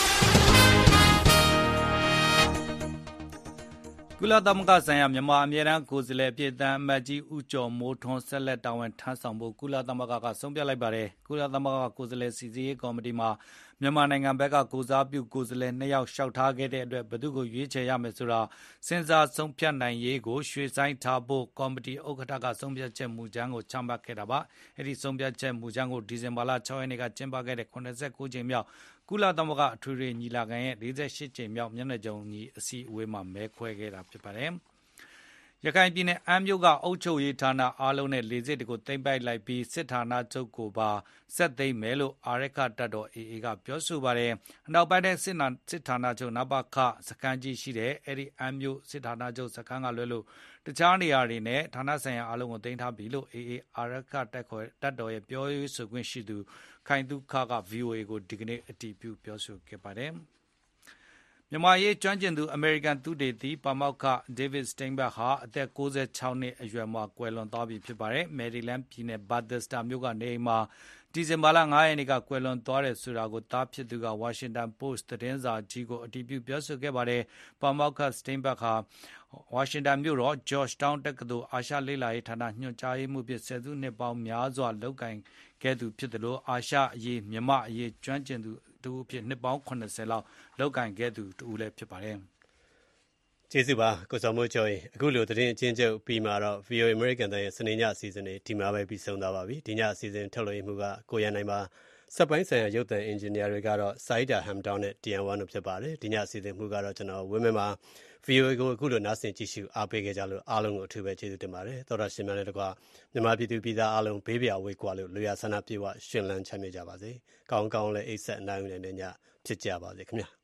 ကုလသမဂ္ဂဆိုင်ရာမြန်မာအမြဲတမ်းကိုယ်စားလှယ်အဖြစ်တန်အမတ်ကြီးဦးကျော်မိုးထွန်းဆက်လက်တာဝန်ထမ်းဆောင်ဖို့ကုလသမဂ္ဂကဆုံးဖြတ်လိုက်ပါတယ်ကုလသမဂ္ဂကိုယ်စားလှယ်စီစစ်ရေးကော်မတီမှာမြန်မာနိုင်ငံဘက်ကကိုစားပြုကိုယ်စားလှယ်2ယောက်လျှောက်ထားခဲ့တဲ့အတွက်ဘယ်သူကိုရွေးချယ်ရမယ်ဆိုတာစဉ်းစားဆုံးဖြတ်နိုင်ရေးကိုရွှေ့ဆိုင်းထားဖို့ကော်မတီဥက္ကဋ္ဌကဆုံးဖြတ်ချက်မူကြမ်းကိုချမှတ်ခဲ့တာပါအဲ့ဒီဆုံးဖြတ်ချက်မူကြမ်းကိုဒီဇင်ဘာလ6ရက်နေ့ကကျင်းပခဲ့တဲ့89ကြိမ်မြောက်ကုလသမဂ္ဂအထွေထွေညီလာခံရဲ့48ကြိမ်မြောက်မျက်နှာကြုံညီအစည်းအဝေးမှာမဲခွဲခဲ့တာဖြစ်ပါတယ်ရခိုင်ပြည်နယ်အမ်းမြို့ကအုပ်ချုပ်ရေးဌာနအားလုံးနဲ့လေဆိပ်တွေကိုသိမ်းပိုက်လိုက်ပြီးစစ်ဌာနချုပ်ကိုပါဆက်သိမ်းမယ်လို့အာရခတပ်တော် AA ကပြောဆိုပါတယ်။အနောက်ပိုင်းတဲ့စစ်ဌာနချုပ်နပခစခန်းကြီးရှိတဲ့အဲ့ဒီအမ်းမြို့စစ်ဌာနချုပ်စခန်းကလွဲလို့တခြားနေရာတွေနဲ့ဌာနဆိုင်ရာအားလုံးကိုသိမ်းထားပြီလို့ AA အာရခတပ်တော်ရဲ့ပြောရေးဆိုခွင့်ရှိသူခိုင်သုခက VOA ကိုဒီကနေ့အတည်ပြုပြောဆိုခဲ့ပါတယ်။မြန်မာရေးကျွမ်းကျင်သူအမေရိကန်သုတေသီပါမောက္ခ David Steinberg ဟာအသက်66နှစ်အရွယ်မှာကွယ်လွန်သွားပြီဖြစ်ပါတယ်။ Maryland ပြည်နယ် Bethesda မြို့ကနေအိမ်မှာဒီဇင်ဘာလ9ရက်နေ့ကကွယ်လွန်သွားတယ်ဆိုတာကိုသားဖြစ်သူက Washington Post သတင်းစာကြီးကိုအတည်ပြုပြောဆိုခဲ့ပါတယ်။ပါမောက္ခ Steinberg ဟာဝါရှင်တန်မြို့တော် Georgetown တက္ကသိုလ်အာရှလေ့လာရေးဌာနညွှန်ကြားရေးမှူးဖြစ်ဆယ်စုနှစ်ပေါင်းများစွာလုပ်ကိုင်ခဲ့သူဖြစ်တယ်လို့အာရှအရေးမြန်မာအရေးကျွမ်းကျင်သူတူအဖြစ်နှစ်ပေါင်း80လောက်လုပ်ကိုင်ခဲ့သူတူလည်းဖြစ်ပါတယ်။ကျေးဇူးပါကိုစောမိုးကျော်အခုလိုသတင်းအချင်းချုပ်ပြီးမှတော့ VOA American ရဲ့စနေညအစီအစဉ်တွေဒီမှာပဲပြီးဆုံးသွားပါပြီ။ဒီညအစီအစဉ်ထုတ်လွှင့်မှုကကိုရန်နိုင်ပါစက်ပိုင်းဆိုင်ရာရုပ်သံအင်ဂျင်နီယာတွေကတော့ Saida Hamdown နဲ့ TN1 တို့ဖြစ်ပါတယ်။ဒီညအစီအစဉ်မှုကတော့ကျွန်တော်ဝင်းမင်းပါ VOA ကိုအခုလိုနားဆင်ကြည့်ရှုအားပေးခဲ့ကြလို့အားလုံးကိုအထူးပဲကျေးဇူးတင်ပါတယ်။သောတာရှင်များနဲ့တကွမြန်မာပြည်သူပြည်သားအားလုံးဘေးပြာဝေးကွာလို့လူရဆန္ဒပြေဝရှင်လန်းချမ်းမြေ့ကြပါစေ။ကောင်းကောင်းလည်းအိတ်ဆက်အနိုင်နဲ့ညဖြစ်ကြပါစေခင်ဗျာ။